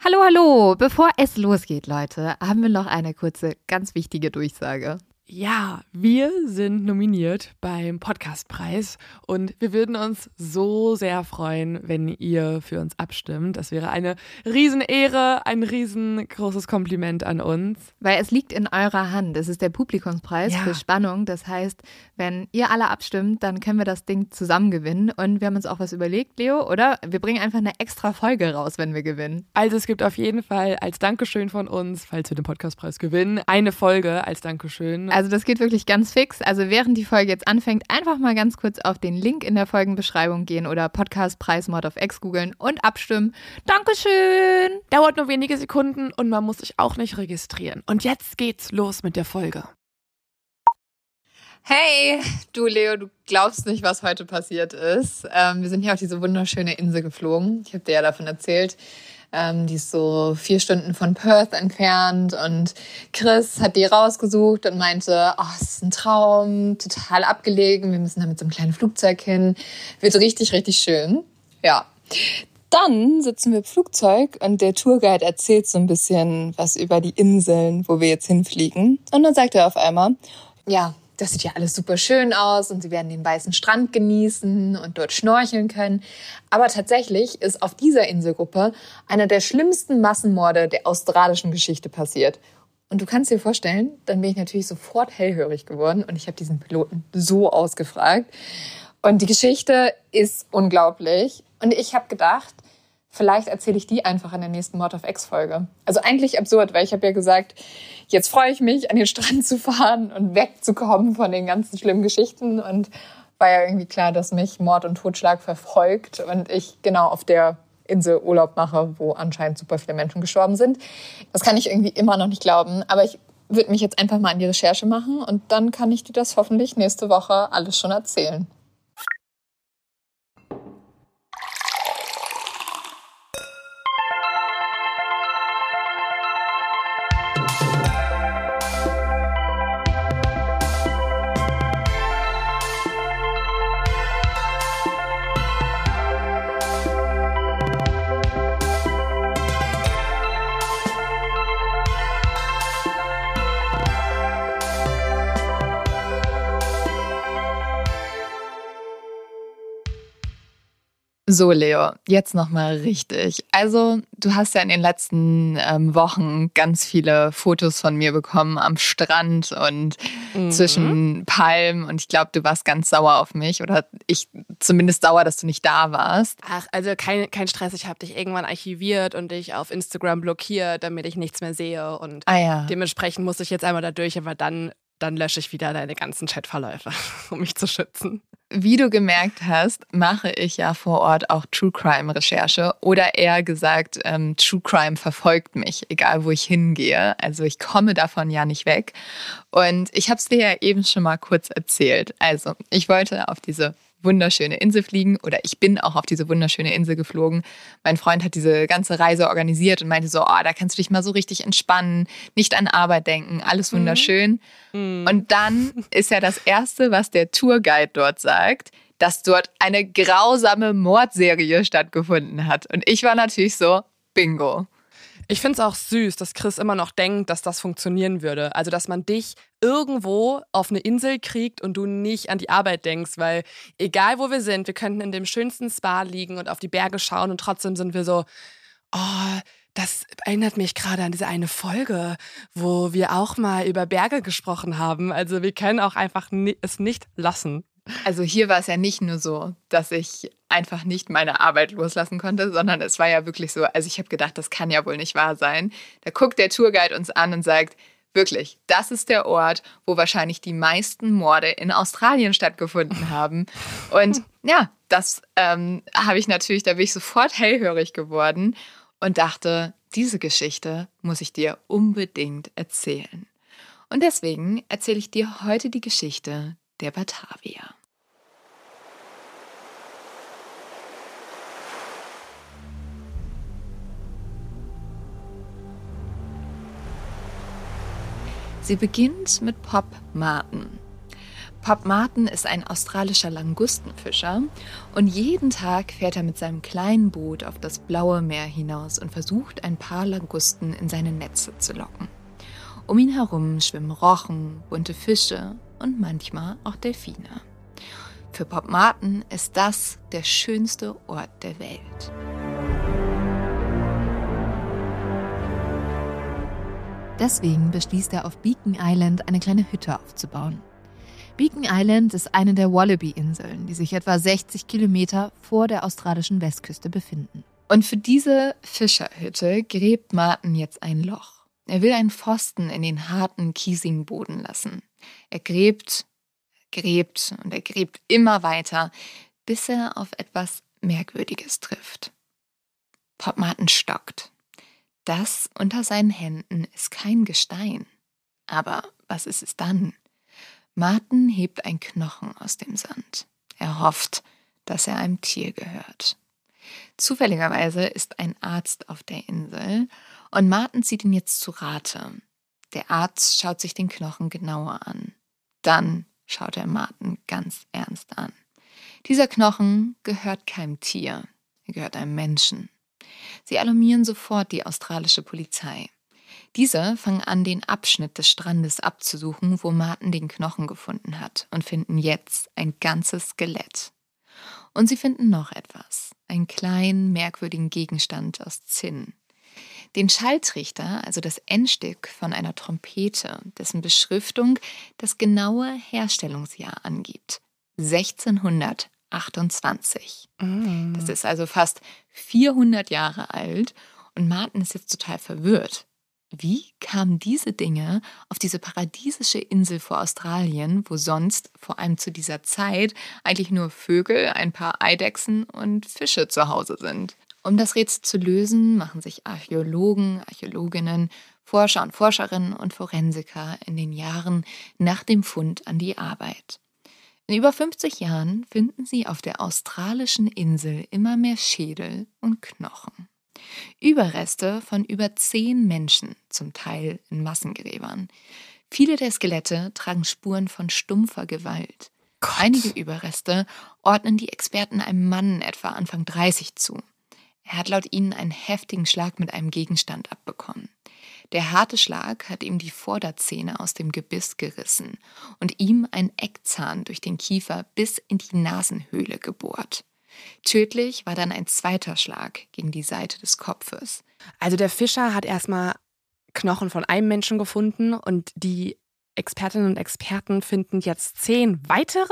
Hallo, hallo! Bevor es losgeht, Leute, haben wir noch eine kurze, ganz wichtige Durchsage. Ja, wir sind nominiert beim Podcastpreis und wir würden uns so sehr freuen, wenn ihr für uns abstimmt. Das wäre eine Riesenehre, ein riesengroßes Kompliment an uns. Weil es liegt in eurer Hand. Es ist der Publikumspreis für Spannung. Das heißt, wenn ihr alle abstimmt, dann können wir das Ding zusammen gewinnen. Und wir haben uns auch was überlegt, Leo, oder? Wir bringen einfach eine extra Folge raus, wenn wir gewinnen. Also es gibt auf jeden Fall als Dankeschön von uns, falls wir den Podcastpreis gewinnen, eine Folge als Dankeschön. Also das geht wirklich ganz fix. Also während die Folge jetzt anfängt, einfach mal ganz kurz auf den Link in der Folgenbeschreibung gehen oder Podcastpreis Mord of X googeln und abstimmen. Dankeschön! Dauert nur wenige Sekunden und man muss sich auch nicht registrieren. Und jetzt geht's los mit der Folge. Hey, du Leo, du glaubst nicht, was heute passiert ist. Wir sind hier auf diese wunderschöne Insel geflogen. Ich habe dir ja davon erzählt. Die ist so 4 Stunden von Perth entfernt und Chris hat die rausgesucht und meinte, es ist ein Traum, total abgelegen, wir müssen da mit so einem kleinen Flugzeug hin, wird richtig, richtig schön. Ja. Dann sitzen wir im Flugzeug und der Tourguide erzählt so ein bisschen was über die Inseln, wo wir jetzt hinfliegen. Und dann sagt er auf einmal, ja, das sieht ja alles super schön aus und sie werden den weißen Strand genießen und dort schnorcheln können. Aber tatsächlich ist auf dieser Inselgruppe einer der schlimmsten Massenmorde der australischen Geschichte passiert. Und du kannst dir vorstellen, dann bin ich natürlich sofort hellhörig geworden und ich habe diesen Piloten so ausgefragt. Und die Geschichte ist unglaublich. Und ich habe gedacht, vielleicht erzähle ich die einfach in der nächsten Mord of X-Folge. Also eigentlich absurd, weil ich habe ja gesagt, jetzt freue ich mich, an den Strand zu fahren und wegzukommen von den ganzen schlimmen Geschichten. Und war ja irgendwie klar, dass mich Mord und Totschlag verfolgt und ich genau auf der Insel Urlaub mache, wo anscheinend super viele Menschen gestorben sind. Das kann ich irgendwie immer noch nicht glauben. Aber ich würde mich jetzt einfach mal an die Recherche machen und dann kann ich dir das hoffentlich nächste Woche alles schon erzählen. So, Leo, jetzt nochmal richtig. Also, du hast ja in den letzten Wochen ganz viele Fotos von mir bekommen am Strand und zwischen Palmen. Und ich glaube, du warst ganz sauer auf mich. Oder ich zumindest sauer, dass du nicht da warst. Ach, also kein Stress. Ich habe dich irgendwann archiviert und dich auf Instagram blockiert, damit ich nichts mehr sehe. Und dementsprechend muss ich jetzt einmal da durch, aber dann lösche ich wieder deine ganzen Chatverläufe, um mich zu schützen. Wie du gemerkt hast, mache ich ja vor Ort auch True Crime Recherche oder eher gesagt, True Crime verfolgt mich, egal wo ich hingehe. Also ich komme davon ja nicht weg. Und ich habe es dir ja eben schon mal kurz erzählt. Also ich wollte auf diese wunderschöne Insel fliegen oder ich bin auch auf diese wunderschöne Insel geflogen. Mein Freund hat diese ganze Reise organisiert und meinte so, da kannst du dich mal so richtig entspannen, nicht an Arbeit denken, alles wunderschön. Und dann ist ja das Erste, was der Tourguide dort sagt, dass dort eine grausame Mordserie stattgefunden hat. Und ich war natürlich so, bingo. Ich finde es auch süß, dass Chris immer noch denkt, dass das funktionieren würde. Also, dass man dich irgendwo auf eine Insel kriegt und du nicht an die Arbeit denkst, weil egal wo wir sind, wir könnten in dem schönsten Spa liegen und auf die Berge schauen und trotzdem sind wir so, das erinnert mich gerade an diese eine Folge, wo wir auch mal über Berge gesprochen haben. Also wir können auch einfach es nicht lassen. Also hier war es ja nicht nur so, dass ich einfach nicht meine Arbeit loslassen konnte, sondern es war ja wirklich so, also ich habe gedacht, das kann ja wohl nicht wahr sein. Da guckt der Tourguide uns an und sagt, wirklich, das ist der Ort, wo wahrscheinlich die meisten Morde in Australien stattgefunden haben. Und ja, das habe ich natürlich, da bin ich sofort hellhörig geworden und dachte, diese Geschichte muss ich dir unbedingt erzählen. Und deswegen erzähle ich dir heute die Geschichte der Batavia. Sie beginnt mit Pop Martin. Pop Martin ist ein australischer Langustenfischer und jeden Tag fährt er mit seinem kleinen Boot auf das blaue Meer hinaus und versucht, ein paar Langusten in seine Netze zu locken. Um ihn herum schwimmen Rochen, bunte Fische und manchmal auch Delfine. Für Pop Martin ist das der schönste Ort der Welt. Deswegen beschließt er, auf Beacon Island eine kleine Hütte aufzubauen. Beacon Island ist eine der Wallaby-Inseln, die sich etwa 60 Kilometer vor der australischen Westküste befinden. Und für diese Fischerhütte gräbt Martin jetzt ein Loch. Er will einen Pfosten in den harten, kiesigen Boden lassen. Er gräbt und er gräbt immer weiter, bis er auf etwas Merkwürdiges trifft. Pop Martin stockt. Das unter seinen Händen ist kein Gestein. Aber was ist es dann? Martin hebt einen Knochen aus dem Sand. Er hofft, dass er einem Tier gehört. Zufälligerweise ist ein Arzt auf der Insel und Martin zieht ihn jetzt zu Rate. Der Arzt schaut sich den Knochen genauer an. Dann schaut er Martin ganz ernst an. Dieser Knochen gehört keinem Tier, er gehört einem Menschen. Sie alarmieren sofort die australische Polizei. Diese fangen an, den Abschnitt des Strandes abzusuchen, wo Martin den Knochen gefunden hat und finden jetzt ein ganzes Skelett. Und sie finden noch etwas, einen kleinen, merkwürdigen Gegenstand aus Zinn. Den Schalltrichter, also das Endstück von einer Trompete, dessen Beschriftung das genaue Herstellungsjahr angibt. 1628. Das ist also fast 400 Jahre alt und Martin ist jetzt total verwirrt. Wie kamen diese Dinge auf diese paradiesische Insel vor Australien, wo sonst, vor allem zu dieser Zeit, eigentlich nur Vögel, ein paar Eidechsen und Fische zu Hause sind? Um das Rätsel zu lösen, machen sich Archäologen, Archäologinnen, Forscher und Forscherinnen und Forensiker in den Jahren nach dem Fund an die Arbeit. In über 50 Jahren finden sie auf der australischen Insel immer mehr Schädel und Knochen. Überreste von über 10 Menschen, zum Teil in Massengräbern. Viele der Skelette tragen Spuren von stumpfer Gewalt. Gott. Einige Überreste ordnen die Experten einem Mann etwa Anfang 30 zu. Er hat laut ihnen einen heftigen Schlag mit einem Gegenstand abbekommen. Der harte Schlag hat ihm die Vorderzähne aus dem Gebiss gerissen und ihm einen Eckzahn durch den Kiefer bis in die Nasenhöhle gebohrt. Tödlich war dann ein zweiter Schlag gegen die Seite des Kopfes. Also der Fischer hat erstmal Knochen von einem Menschen gefunden und die Expertinnen und Experten finden jetzt 10 weitere?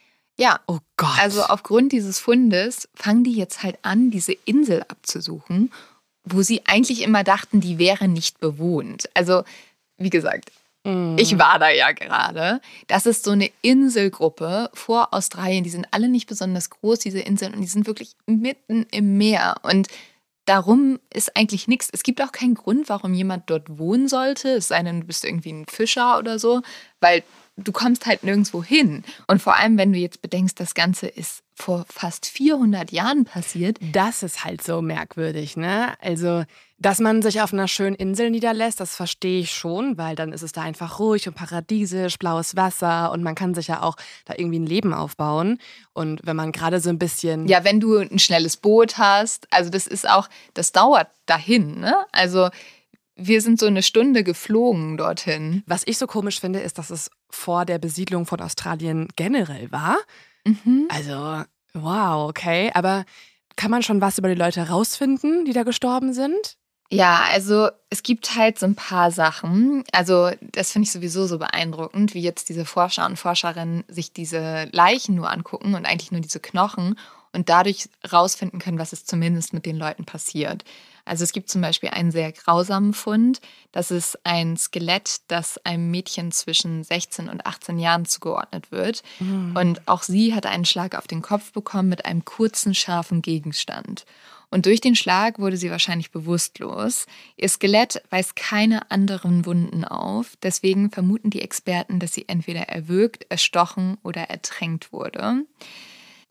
Ja, Oh Gott. also aufgrund dieses Fundes fangen die jetzt halt an, diese Insel abzusuchen, wo sie eigentlich immer dachten, die wäre nicht bewohnt. Also, wie gesagt, ich war da ja gerade. Das ist so eine Inselgruppe vor Australien. Die sind alle nicht besonders groß, diese Inseln, und die sind wirklich mitten im Meer. Und darum ist eigentlich nichts. Es gibt auch keinen Grund, warum jemand dort wohnen sollte, es sei denn, du bist irgendwie ein Fischer oder so, weil du kommst halt nirgendwo hin. Und vor allem, wenn du jetzt bedenkst, das Ganze ist vor fast 400 Jahren passiert. Das ist halt so merkwürdig, ne? Also, dass man sich auf einer schönen Insel niederlässt, das verstehe ich schon, weil dann ist es da einfach ruhig und paradiesisch, blaues Wasser und man kann sich ja auch da irgendwie ein Leben aufbauen. Und wenn man gerade so ein bisschen... Ja, wenn du ein schnelles Boot hast, also das dauert dahin, ne? Also wir sind so eine Stunde geflogen dorthin. Was ich so komisch finde, ist, dass es vor der Besiedlung von Australien generell war. Also, wow, okay. Aber kann man schon was über die Leute herausfinden, die da gestorben sind? Ja, also es gibt halt so ein paar Sachen. Also das finde ich sowieso so beeindruckend, wie jetzt diese Forscher und Forscherinnen sich diese Leichen nur angucken und eigentlich nur diese Knochen und dadurch rausfinden können, was ist zumindest mit den Leuten passiert. Also es gibt zum Beispiel einen sehr grausamen Fund. Das ist ein Skelett, das einem Mädchen zwischen 16 und 18 Jahren zugeordnet wird. Und auch sie hat einen Schlag auf den Kopf bekommen mit einem kurzen, scharfen Gegenstand. Und durch den Schlag wurde sie wahrscheinlich bewusstlos. Ihr Skelett weist keine anderen Wunden auf. Deswegen vermuten die Experten, dass sie entweder erwürgt, erstochen oder ertränkt wurde.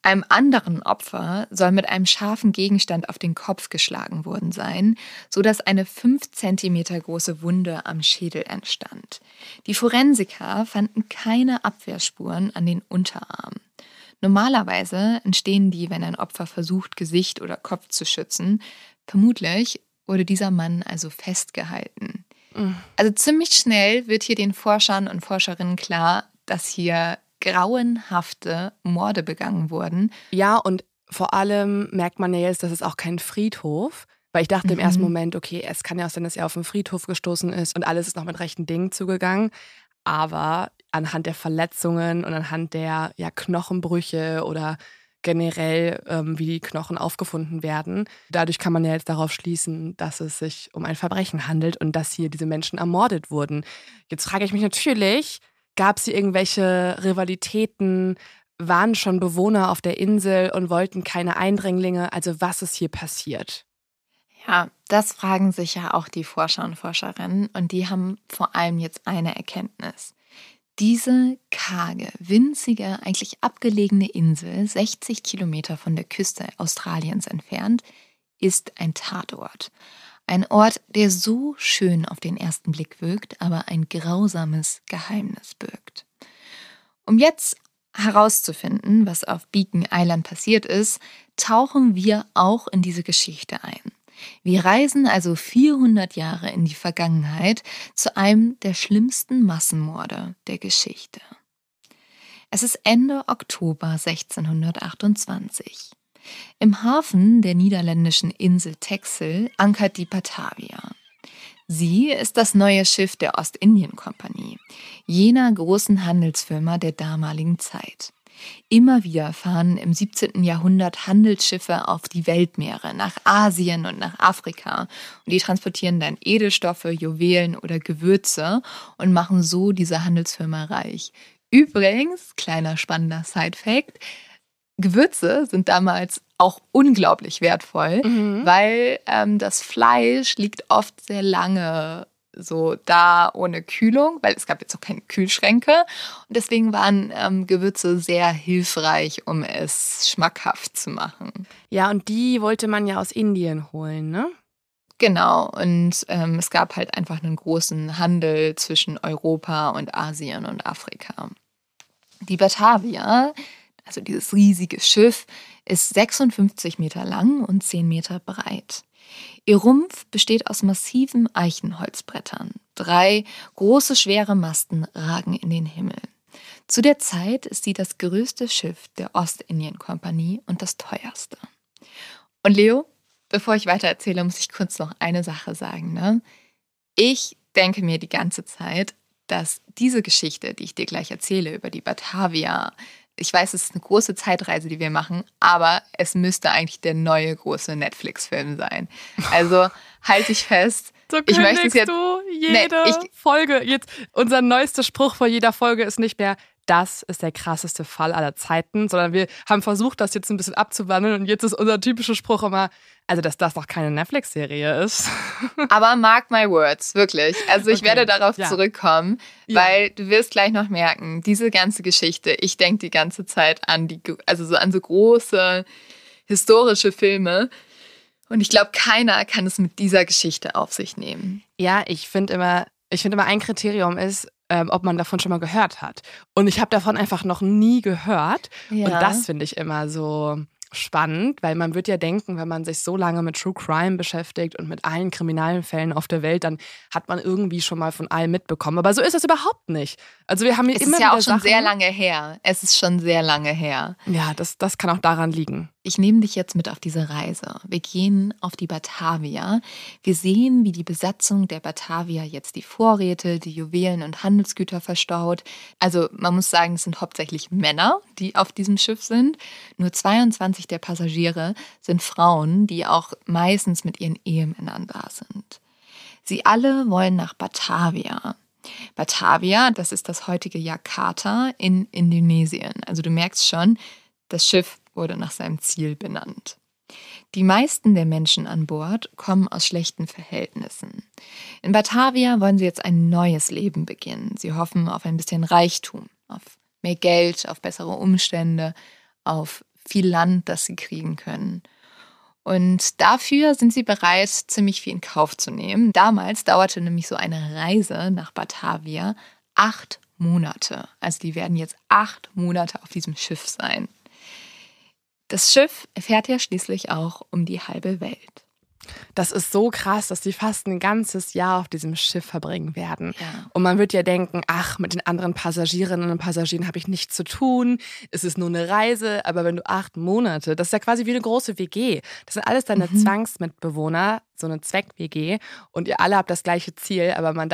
Einem anderen Opfer soll mit einem scharfen Gegenstand auf den Kopf geschlagen worden sein, sodass eine 5 Zentimeter große Wunde am Schädel entstand. Die Forensiker fanden keine Abwehrspuren an den Unterarmen. Normalerweise entstehen die, wenn ein Opfer versucht, Gesicht oder Kopf zu schützen. Vermutlich wurde dieser Mann also festgehalten. Also ziemlich schnell wird hier den Forschern und Forscherinnen klar, dass hier grauenhafte Morde begangen wurden. Ja, und vor allem merkt man ja jetzt, das ist auch kein Friedhof. Weil ich dachte im ersten Moment, okay, es kann ja auch sein, dass er auf den Friedhof gestoßen ist und alles ist noch mit rechten Dingen zugegangen. Aber anhand der Verletzungen und anhand der Knochenbrüche oder generell, wie die Knochen aufgefunden werden, dadurch kann man ja jetzt darauf schließen, dass es sich um ein Verbrechen handelt und dass hier diese Menschen ermordet wurden. Jetzt frage ich mich natürlich, gab es hier irgendwelche Rivalitäten? Waren schon Bewohner auf der Insel und wollten keine Eindringlinge? Also was ist hier passiert? Ja, das fragen sich ja auch die Forscher und Forscherinnen und die haben vor allem jetzt eine Erkenntnis. Diese karge, winzige, eigentlich abgelegene Insel, 60 Kilometer von der Küste Australiens entfernt, ist ein Tatort. Ein Ort, der so schön auf den ersten Blick wirkt, aber ein grausames Geheimnis birgt. Um jetzt herauszufinden, was auf Beacon Island passiert ist, tauchen wir auch in diese Geschichte ein. Wir reisen also 400 Jahre in die Vergangenheit zu einem der schlimmsten Massenmorde der Geschichte. Es ist Ende Oktober 1628. Im Hafen der niederländischen Insel Texel ankert die Batavia. Sie ist das neue Schiff der Ostindien-Kompanie, jener großen Handelsfirma der damaligen Zeit. Immer wieder fahren im 17. Jahrhundert Handelsschiffe auf die Weltmeere, nach Asien und nach Afrika. Und die transportieren dann Edelstoffe, Juwelen oder Gewürze und machen so diese Handelsfirma reich. Übrigens, kleiner spannender Side-Fact, Gewürze sind damals auch unglaublich wertvoll, weil das Fleisch liegt oft sehr lange so da ohne Kühlung, weil es gab jetzt auch keine Kühlschränke. Und deswegen waren Gewürze sehr hilfreich, um es schmackhaft zu machen. Ja, und die wollte man ja aus Indien holen, ne? Genau, und es gab halt einfach einen großen Handel zwischen Europa und Asien und Afrika. Die Batavia, also dieses riesige Schiff, ist 56 Meter lang und 10 Meter breit. Ihr Rumpf besteht aus massiven Eichenholzbrettern. 3 große, schwere Masten ragen in den Himmel. Zu der Zeit ist sie das größte Schiff der Ostindien-Kompanie und das teuerste. Und Leo, bevor ich weiter erzähle, muss ich kurz noch eine Sache sagen. Ne? Ich denke mir die ganze Zeit, dass diese Geschichte, die ich dir gleich erzähle über die Batavia, ich weiß, es ist eine große Zeitreise, die wir machen, aber es müsste eigentlich der neue große Netflix-Film sein. Also halte ich fest. So kündigst du jede Folge. Jetzt, unser neuester Spruch vor jeder Folge ist nicht mehr, das ist der krasseste Fall aller Zeiten, sondern wir haben versucht, das jetzt ein bisschen abzuwandeln und jetzt ist unser typischer Spruch immer, also dass das noch keine Netflix-Serie ist. Aber mark my words, wirklich. Also ich werde darauf zurückkommen, weil du wirst gleich noch merken, diese ganze Geschichte, ich denke die ganze Zeit an an so große historische Filme und ich glaube, keiner kann es mit dieser Geschichte auf sich nehmen. Ja, ich finde immer ein Kriterium ist, ob man davon schon mal gehört hat. Und ich habe davon einfach noch nie gehört. Ja. Und das finde ich immer so spannend, weil man wird ja denken, wenn man sich so lange mit True Crime beschäftigt und mit allen kriminellen Fällen auf der Welt, dann hat man irgendwie schon mal von allem mitbekommen. Aber so ist es überhaupt nicht. Also wir haben hier immer wieder Sachen. Es ist ja auch schon sehr lange her. Es ist schon sehr lange her. Ja, das kann auch daran liegen. Ich nehme dich jetzt mit auf diese Reise. Wir gehen auf die Batavia. Wir sehen, wie die Besatzung der Batavia jetzt die Vorräte, die Juwelen und Handelsgüter verstaut. Also man muss sagen, es sind hauptsächlich Männer, die auf diesem Schiff sind. Nur 22 der Passagiere sind Frauen, die auch meistens mit ihren Ehemännern da sind. Sie alle wollen nach Batavia. Batavia, das ist das heutige Jakarta in Indonesien. Also du merkst schon, das Schiff wurde nach seinem Ziel benannt. Die meisten der Menschen an Bord kommen aus schlechten Verhältnissen. In Batavia wollen sie jetzt ein neues Leben beginnen. Sie hoffen auf ein bisschen Reichtum, auf mehr Geld, auf bessere Umstände, auf viel Land, das sie kriegen können. Und dafür sind sie bereit, ziemlich viel in Kauf zu nehmen. Damals dauerte nämlich so eine Reise nach Batavia 8 Monate. Also die werden jetzt 8 Monate auf diesem Schiff sein. Das Schiff fährt ja schließlich auch um die halbe Welt. Das ist so krass, dass die fast ein ganzes Jahr auf diesem Schiff verbringen werden. Ja. Und man wird ja denken, ach, mit den anderen Passagierinnen und Passagieren habe ich nichts zu tun. Es ist nur eine Reise. Aber wenn du 8 Monate, das ist ja quasi wie eine große WG. Das sind alles deine Zwangsmitbewohner, so eine Zweck-WG. Und ihr alle habt das gleiche Ziel. Aber man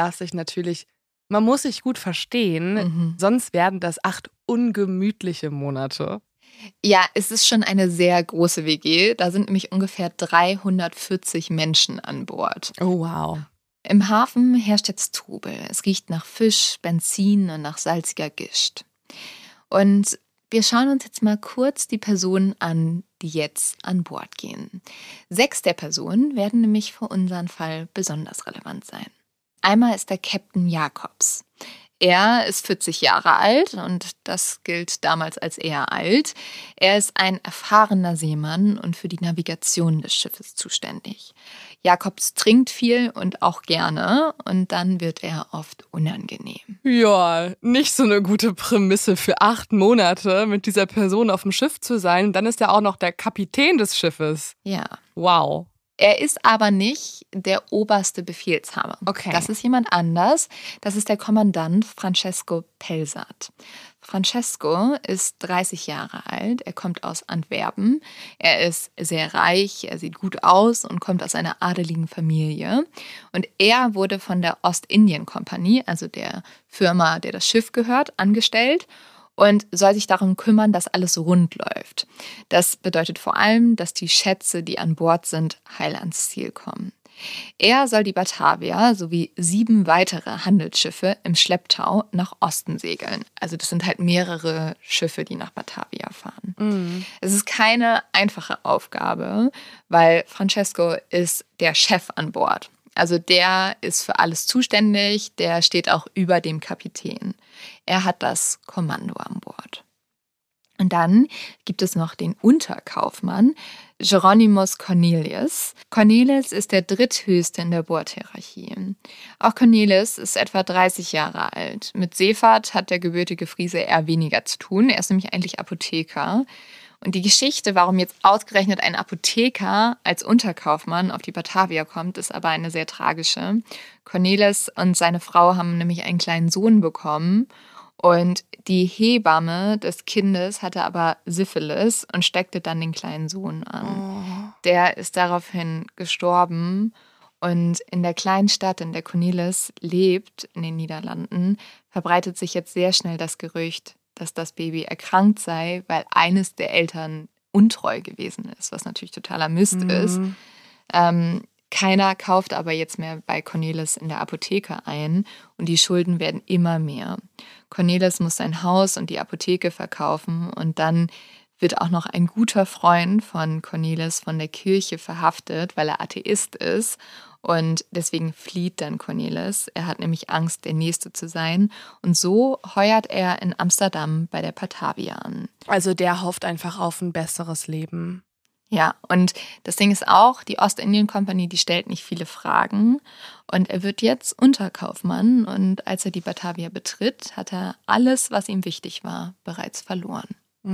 muss sich gut verstehen. Sonst werden das 8 ungemütliche Monate. Ja, es ist schon eine sehr große WG. Da sind nämlich ungefähr 340 Menschen an Bord. Oh, wow. Im Hafen herrscht jetzt Trubel. Es riecht nach Fisch, Benzin und nach salziger Gischt. Und wir schauen uns jetzt mal kurz die Personen an, die jetzt an Bord gehen. 6 der Personen werden nämlich für unseren Fall besonders relevant sein. Einmal ist der Captain Jacobs. Er ist 40 Jahre alt und das gilt damals als eher alt. Er ist ein erfahrener Seemann und für die Navigation des Schiffes zuständig. Jacobs trinkt viel und auch gerne und dann wird er oft unangenehm. Ja, nicht so eine gute Prämisse für 8 Monate mit dieser Person auf dem Schiff zu sein. Dann ist er auch noch der Kapitän des Schiffes. Ja. Wow. Er ist aber nicht der oberste Befehlshaber. Okay. Das ist jemand anders. Das ist der Kommandant Francesco Pelsat. Francesco ist 30 Jahre alt. Er kommt aus Antwerpen. Er ist sehr reich, er sieht gut aus und kommt aus einer adeligen Familie. Und er wurde von der Ostindien-Kompanie, also der Firma, der das Schiff gehört, angestellt und soll sich darum kümmern, dass alles rund läuft. Das bedeutet vor allem, dass die Schätze, die an Bord sind, heil ans Ziel kommen. Er soll die Batavia sowie 7 weitere Handelsschiffe im Schlepptau nach Osten segeln. Also das sind halt mehrere Schiffe, die nach Batavia fahren. Es ist keine einfache Aufgabe, weil Francesco ist der Chef an Bord. Also der ist für alles zuständig, der steht auch über dem Kapitän. Er hat das Kommando an Bord. Und dann gibt es noch den Unterkaufmann, Hieronymus Cornelius. Cornelius ist der dritthöchste in der Bordhierarchie. Auch Cornelius ist etwa 30 Jahre alt. Mit Seefahrt hat der gebürtige Friese eher weniger zu tun. Er ist nämlich eigentlich Apotheker. Und die Geschichte, warum jetzt ausgerechnet ein Apotheker als Unterkaufmann auf die Batavia kommt, ist aber eine sehr tragische. Cornelius und seine Frau haben nämlich einen kleinen Sohn bekommen. Und die Hebamme des Kindes hatte aber Syphilis und steckte dann den kleinen Sohn an. Der ist daraufhin gestorben. Und in der kleinen Stadt, in der Cornelius lebt, in den Niederlanden, verbreitet sich jetzt sehr schnell das Gerücht, dass das Baby erkrankt sei, weil eines der Eltern untreu gewesen ist, was natürlich totaler Mist ist. Keiner kauft aber jetzt mehr bei Cornelius in der Apotheke ein und die Schulden werden immer mehr. Cornelius muss sein Haus und die Apotheke verkaufen und dann wird auch noch ein guter Freund von Cornelius von der Kirche verhaftet, weil er Atheist ist. Und deswegen flieht dann Cornelius. Er hat nämlich Angst, der Nächste zu sein. Und so heuert er in Amsterdam bei der Batavia an. Also der hofft einfach auf ein besseres Leben. Ja, und das Ding ist auch, die Ostindien-Kompanie, die stellt nicht viele Fragen. Und er wird jetzt Unterkaufmann. Und als er die Batavia betritt, hat er alles, was ihm wichtig war, bereits verloren.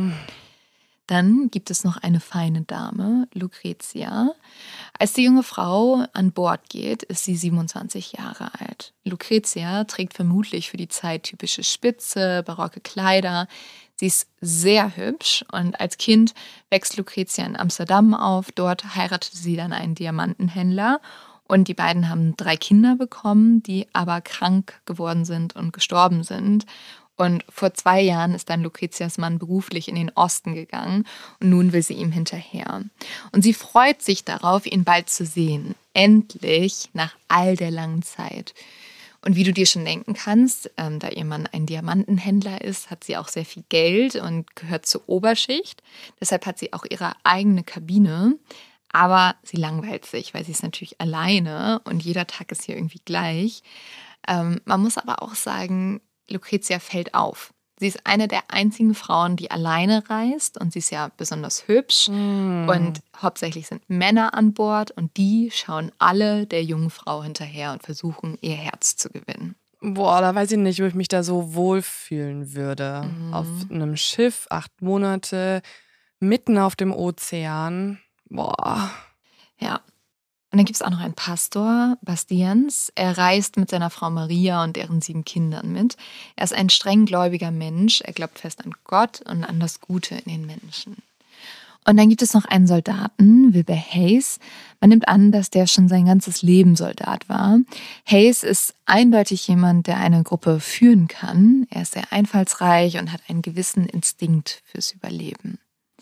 Dann gibt es noch eine feine Dame, Lucrezia. Als die junge Frau an Bord geht, ist sie 27 Jahre alt. Lucrezia trägt vermutlich für die Zeit typische spitze, barocke Kleider. Sie ist sehr hübsch und als Kind wächst Lucrezia in Amsterdam auf. Dort heiratet sie dann einen Diamantenhändler und die beiden haben 3 Kinder bekommen, die aber krank geworden sind und gestorben sind. Und vor 2 Jahren ist dann Lucrezias Mann beruflich in den Osten gegangen und nun will sie ihm hinterher. Und sie freut sich darauf, ihn bald zu sehen. Endlich, nach all der langen Zeit. Und wie du dir schon denken kannst, da ihr Mann ein Diamantenhändler ist, hat sie auch sehr viel Geld und gehört zur Oberschicht. Deshalb hat sie auch ihre eigene Kabine. Aber sie langweilt sich, weil sie ist natürlich alleine und jeder Tag ist hier irgendwie gleich. Man muss aber auch sagen, Lucrezia fällt auf. Sie ist eine der einzigen Frauen, die alleine reist und sie ist ja besonders hübsch und hauptsächlich sind Männer an Bord und die schauen alle der jungen Frau hinterher und versuchen, ihr Herz zu gewinnen. Boah, da weiß ich nicht, ob ich mich da so wohlfühlen würde. Auf einem Schiff, 8 Monate, mitten auf dem Ozean. Boah. Ja. Und dann gibt es auch noch einen Pastor, Bastians. Er reist mit seiner Frau Maria und deren 7 Kindern mit. Er ist ein streng gläubiger Mensch. Er glaubt fest an Gott und an das Gute in den Menschen. Und dann gibt es noch einen Soldaten, Wilbur Hayes. Man nimmt an, dass der schon sein ganzes Leben Soldat war. Hayes ist eindeutig jemand, der eine Gruppe führen kann. Er ist sehr einfallsreich und hat einen gewissen Instinkt fürs Überleben.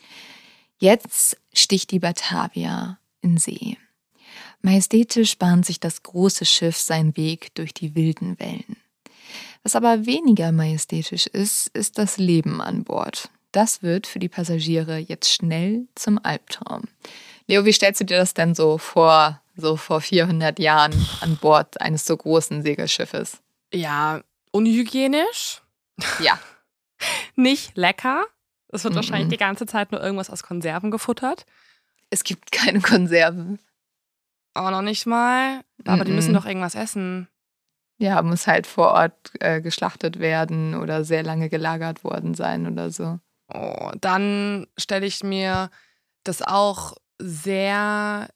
Jetzt sticht die Batavia in See. Majestätisch bahnt sich das große Schiff seinen Weg durch die wilden Wellen. Was aber weniger majestätisch ist, ist das Leben an Bord. Das wird für die Passagiere jetzt schnell zum Albtraum. Leo, wie stellst du dir das denn so vor 400 Jahren an Bord eines so großen Segelschiffes? Ja, unhygienisch. Ja. Nicht lecker. Es wird wahrscheinlich die ganze Zeit nur irgendwas aus Konserven gefuttert. Es gibt keine Konserven. Auch noch nicht mal. Aber die müssen doch irgendwas essen. Ja, muss halt vor Ort geschlachtet werden oder sehr lange gelagert worden sein oder so. Oh, dann stelle ich mir das auch sehr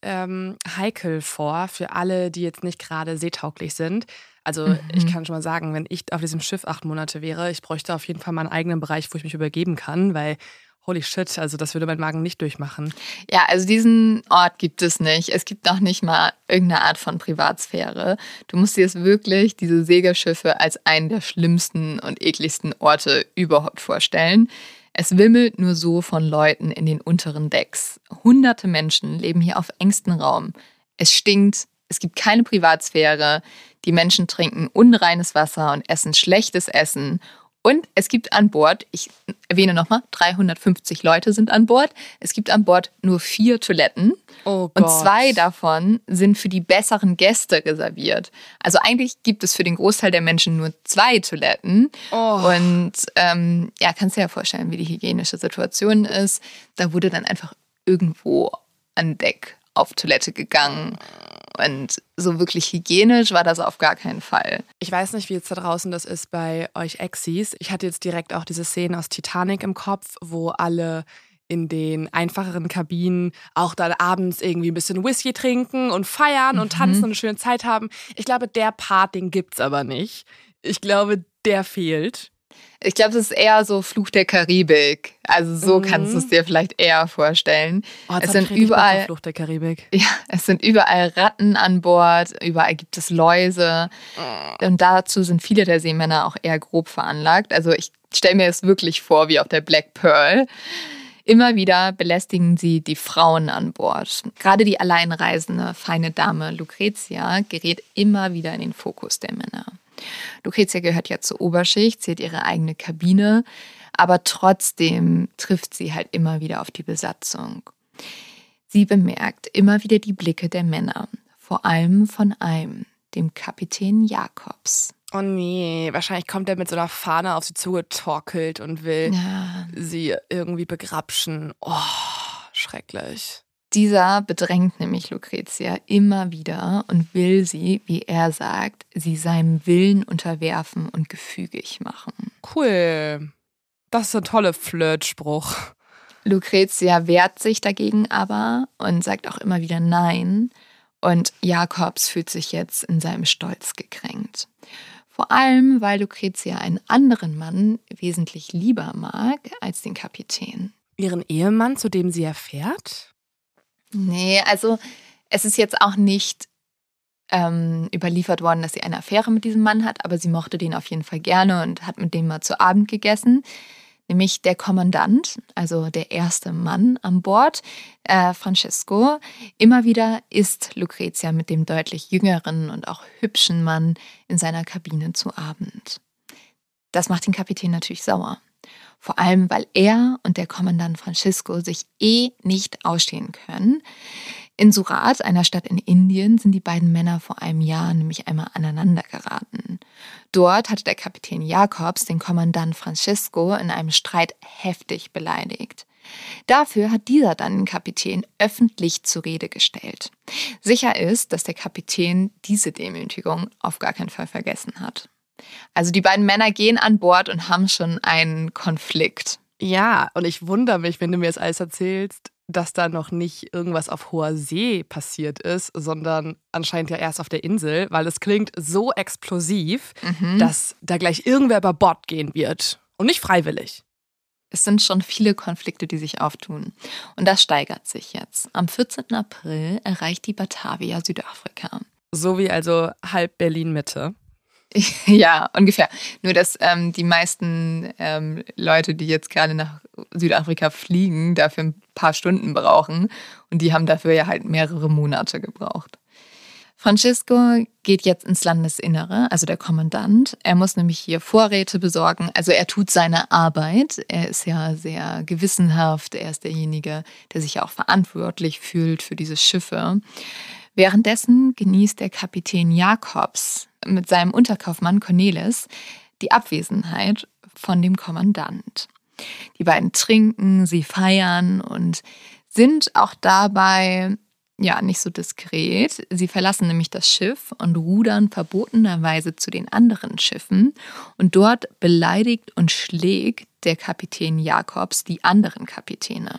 heikel vor für alle, die jetzt nicht gerade seetauglich sind. Also ich kann schon mal sagen, wenn ich auf diesem Schiff 8 Monate wäre, ich bräuchte auf jeden Fall meinen eigenen Bereich, wo ich mich übergeben kann, weil holy shit, also das würde mein Magen nicht durchmachen. Ja, also diesen Ort gibt es nicht. Es gibt noch nicht mal irgendeine Art von Privatsphäre. Du musst dir jetzt wirklich diese Segelschiffe als einen der schlimmsten und ekligsten Orte überhaupt vorstellen. Es wimmelt nur so von Leuten in den unteren Decks. Hunderte Menschen leben hier auf engstem Raum. Es stinkt, es gibt keine Privatsphäre. Die Menschen trinken unreines Wasser und essen schlechtes Essen. Und es gibt an Bord, ich erwähne nochmal, 350 Leute sind an Bord. Es gibt an Bord nur 4 Toiletten. Oh Gott. Und 2 davon sind für die besseren Gäste reserviert. Also eigentlich gibt es für den Großteil der Menschen nur 2 Toiletten. Oh. Und ja, kannst dir ja vorstellen, wie die hygienische Situation ist. Da wurde dann einfach irgendwo an Deck auf Toilette gegangen. Und so wirklich hygienisch war das auf gar keinen Fall. Ich weiß nicht, wie jetzt da draußen das ist bei euch Exis. Ich hatte jetzt direkt auch diese Szenen aus Titanic im Kopf, wo alle in den einfacheren Kabinen auch dann abends irgendwie ein bisschen Whisky trinken und feiern und tanzen und eine schöne Zeit haben. Ich glaube, der Part, den gibt's aber nicht. Ich glaube, der fehlt. Ich glaube, das ist eher so Fluch der Karibik. Also so kannst du es dir vielleicht eher vorstellen. Oh, es sind überall Fluch der Karibik. Ja, es sind überall Ratten an Bord, überall gibt es Läuse. Und dazu sind viele der Seemänner auch eher grob veranlagt. Also ich stelle mir es wirklich vor wie auf der Black Pearl. Immer wieder belästigen sie die Frauen an Bord. Gerade die alleinreisende, feine Dame Lucrezia gerät immer wieder in den Fokus der Männer. Lucrezia gehört ja zur Oberschicht, sie hat ihre eigene Kabine, aber trotzdem trifft sie halt immer wieder auf die Besatzung. Sie bemerkt immer wieder die Blicke der Männer, vor allem von einem, dem Kapitän Jakobs. Oh nee, wahrscheinlich kommt er mit so einer Fahne auf sie zugetorkelt und will sie irgendwie begrapschen. Oh, schrecklich. Dieser bedrängt nämlich Lucrezia immer wieder und will sie, wie er sagt, sie seinem Willen unterwerfen und gefügig machen. Cool. Das ist ein toller Flirtspruch. Lucrezia wehrt sich dagegen aber und sagt auch immer wieder Nein. Und Jakobs fühlt sich jetzt in seinem Stolz gekränkt. Vor allem, weil Lucrezia einen anderen Mann wesentlich lieber mag als den Kapitän. Ihren Ehemann, zu dem sie erfährt? Nee, also es ist jetzt auch nicht überliefert worden, dass sie eine Affäre mit diesem Mann hat, aber sie mochte den auf jeden Fall gerne und hat mit dem mal zu Abend gegessen. Nämlich der Kommandant, also der erste Mann an Bord, Francesco. Immer wieder isst Lucrezia mit dem deutlich jüngeren und auch hübschen Mann in seiner Kabine zu Abend. Das macht den Kapitän natürlich sauer. Vor allem, weil er und der Kommandant Francisco sich nicht ausstehen können. In Surat, einer Stadt in Indien, sind die beiden Männer vor einem Jahr nämlich einmal aneinander geraten. Dort hatte der Kapitän Jacobs den Kommandant Francisco in einem Streit heftig beleidigt. Dafür hat dieser dann den Kapitän öffentlich zur Rede gestellt. Sicher ist, dass der Kapitän diese Demütigung auf gar keinen Fall vergessen hat. Also die beiden Männer gehen an Bord und haben schon einen Konflikt. Ja, und ich wundere mich, wenn du mir das alles erzählst, dass da noch nicht irgendwas auf hoher See passiert ist, sondern anscheinend ja erst auf der Insel, weil es klingt so explosiv, dass da gleich irgendwer über Bord gehen wird. Und nicht freiwillig. Es sind schon viele Konflikte, die sich auftun. Und das steigert sich jetzt. Am 14. April erreicht die Batavia Südafrika. So wie also halb Berlin-Mitte. Ja, ungefähr. Nur, dass die meisten Leute, die jetzt gerade nach Südafrika fliegen, dafür ein paar Stunden brauchen. Und die haben dafür ja halt mehrere Monate gebraucht. Francisco geht jetzt ins Landesinnere, also der Kommandant. Er muss nämlich hier Vorräte besorgen. Also er tut seine Arbeit. Er ist ja sehr gewissenhaft. Er ist derjenige, der sich ja auch verantwortlich fühlt für diese Schiffe. Währenddessen genießt der Kapitän Jacobs mit seinem Unterkaufmann Cornelis die Abwesenheit von dem Kommandant. Die beiden trinken, sie feiern und sind auch dabei nicht so diskret. Sie verlassen nämlich das Schiff und rudern verbotenerweise zu den anderen Schiffen. Und dort beleidigt und schlägt der Kapitän Jacobs die anderen Kapitäne.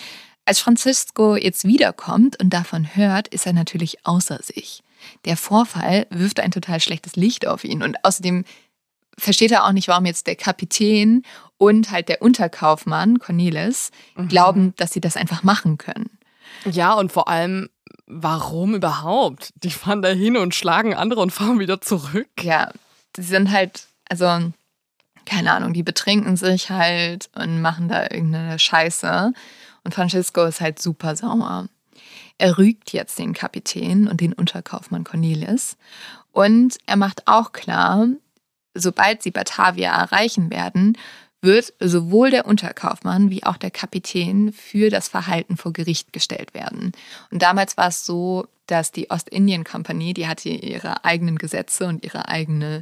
Als Francisco jetzt wiederkommt und davon hört, ist er natürlich außer sich. Der Vorfall wirft ein total schlechtes Licht auf ihn. Und außerdem versteht er auch nicht, warum jetzt der Kapitän und halt der Unterkaufmann Cornelis glauben, dass sie das einfach machen können. Ja, und vor allem, warum überhaupt? Die fahren da hin und schlagen andere und fahren wieder zurück. Ja, die sind halt, also, keine Ahnung, die betrinken sich halt und machen da irgendeine Scheiße. Und Francisco ist halt super sauer. Er rügt jetzt den Kapitän und den Unterkaufmann Cornelis. Und er macht auch klar, sobald sie Batavia erreichen werden, wird sowohl der Unterkaufmann wie auch der Kapitän für das Verhalten vor Gericht gestellt werden. Und damals war es so, dass die Ostindien-Kompanie, die hatte ihre eigenen Gesetze und ihre eigenen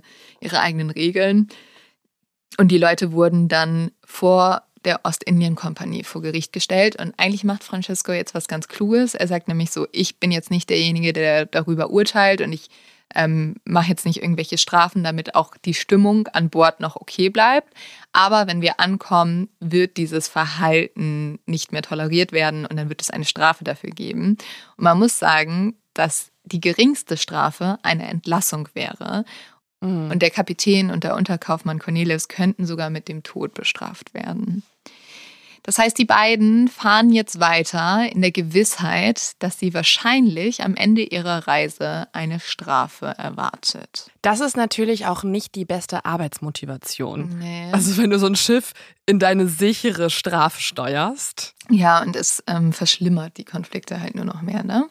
Regeln. Und die Leute wurden dann vor der Ostindien-Kompanie vor Gericht gestellt. Und eigentlich macht Francisco jetzt was ganz Kluges. Er sagt nämlich so, ich bin jetzt nicht derjenige, der darüber urteilt und ich mache jetzt nicht irgendwelche Strafen, damit auch die Stimmung an Bord noch okay bleibt. Aber wenn wir ankommen, wird dieses Verhalten nicht mehr toleriert werden und dann wird es eine Strafe dafür geben. Und man muss sagen, dass die geringste Strafe eine Entlassung wäre. Und der Kapitän und der Unterkaufmann Cornelis könnten sogar mit dem Tod bestraft werden. Das heißt, die beiden fahren jetzt weiter in der Gewissheit, dass sie wahrscheinlich am Ende ihrer Reise eine Strafe erwartet. Das ist natürlich auch nicht die beste Arbeitsmotivation. Nee. Also wenn du so ein Schiff in deine sichere Strafe steuerst. Ja, und es verschlimmert die Konflikte halt nur noch mehr, ne?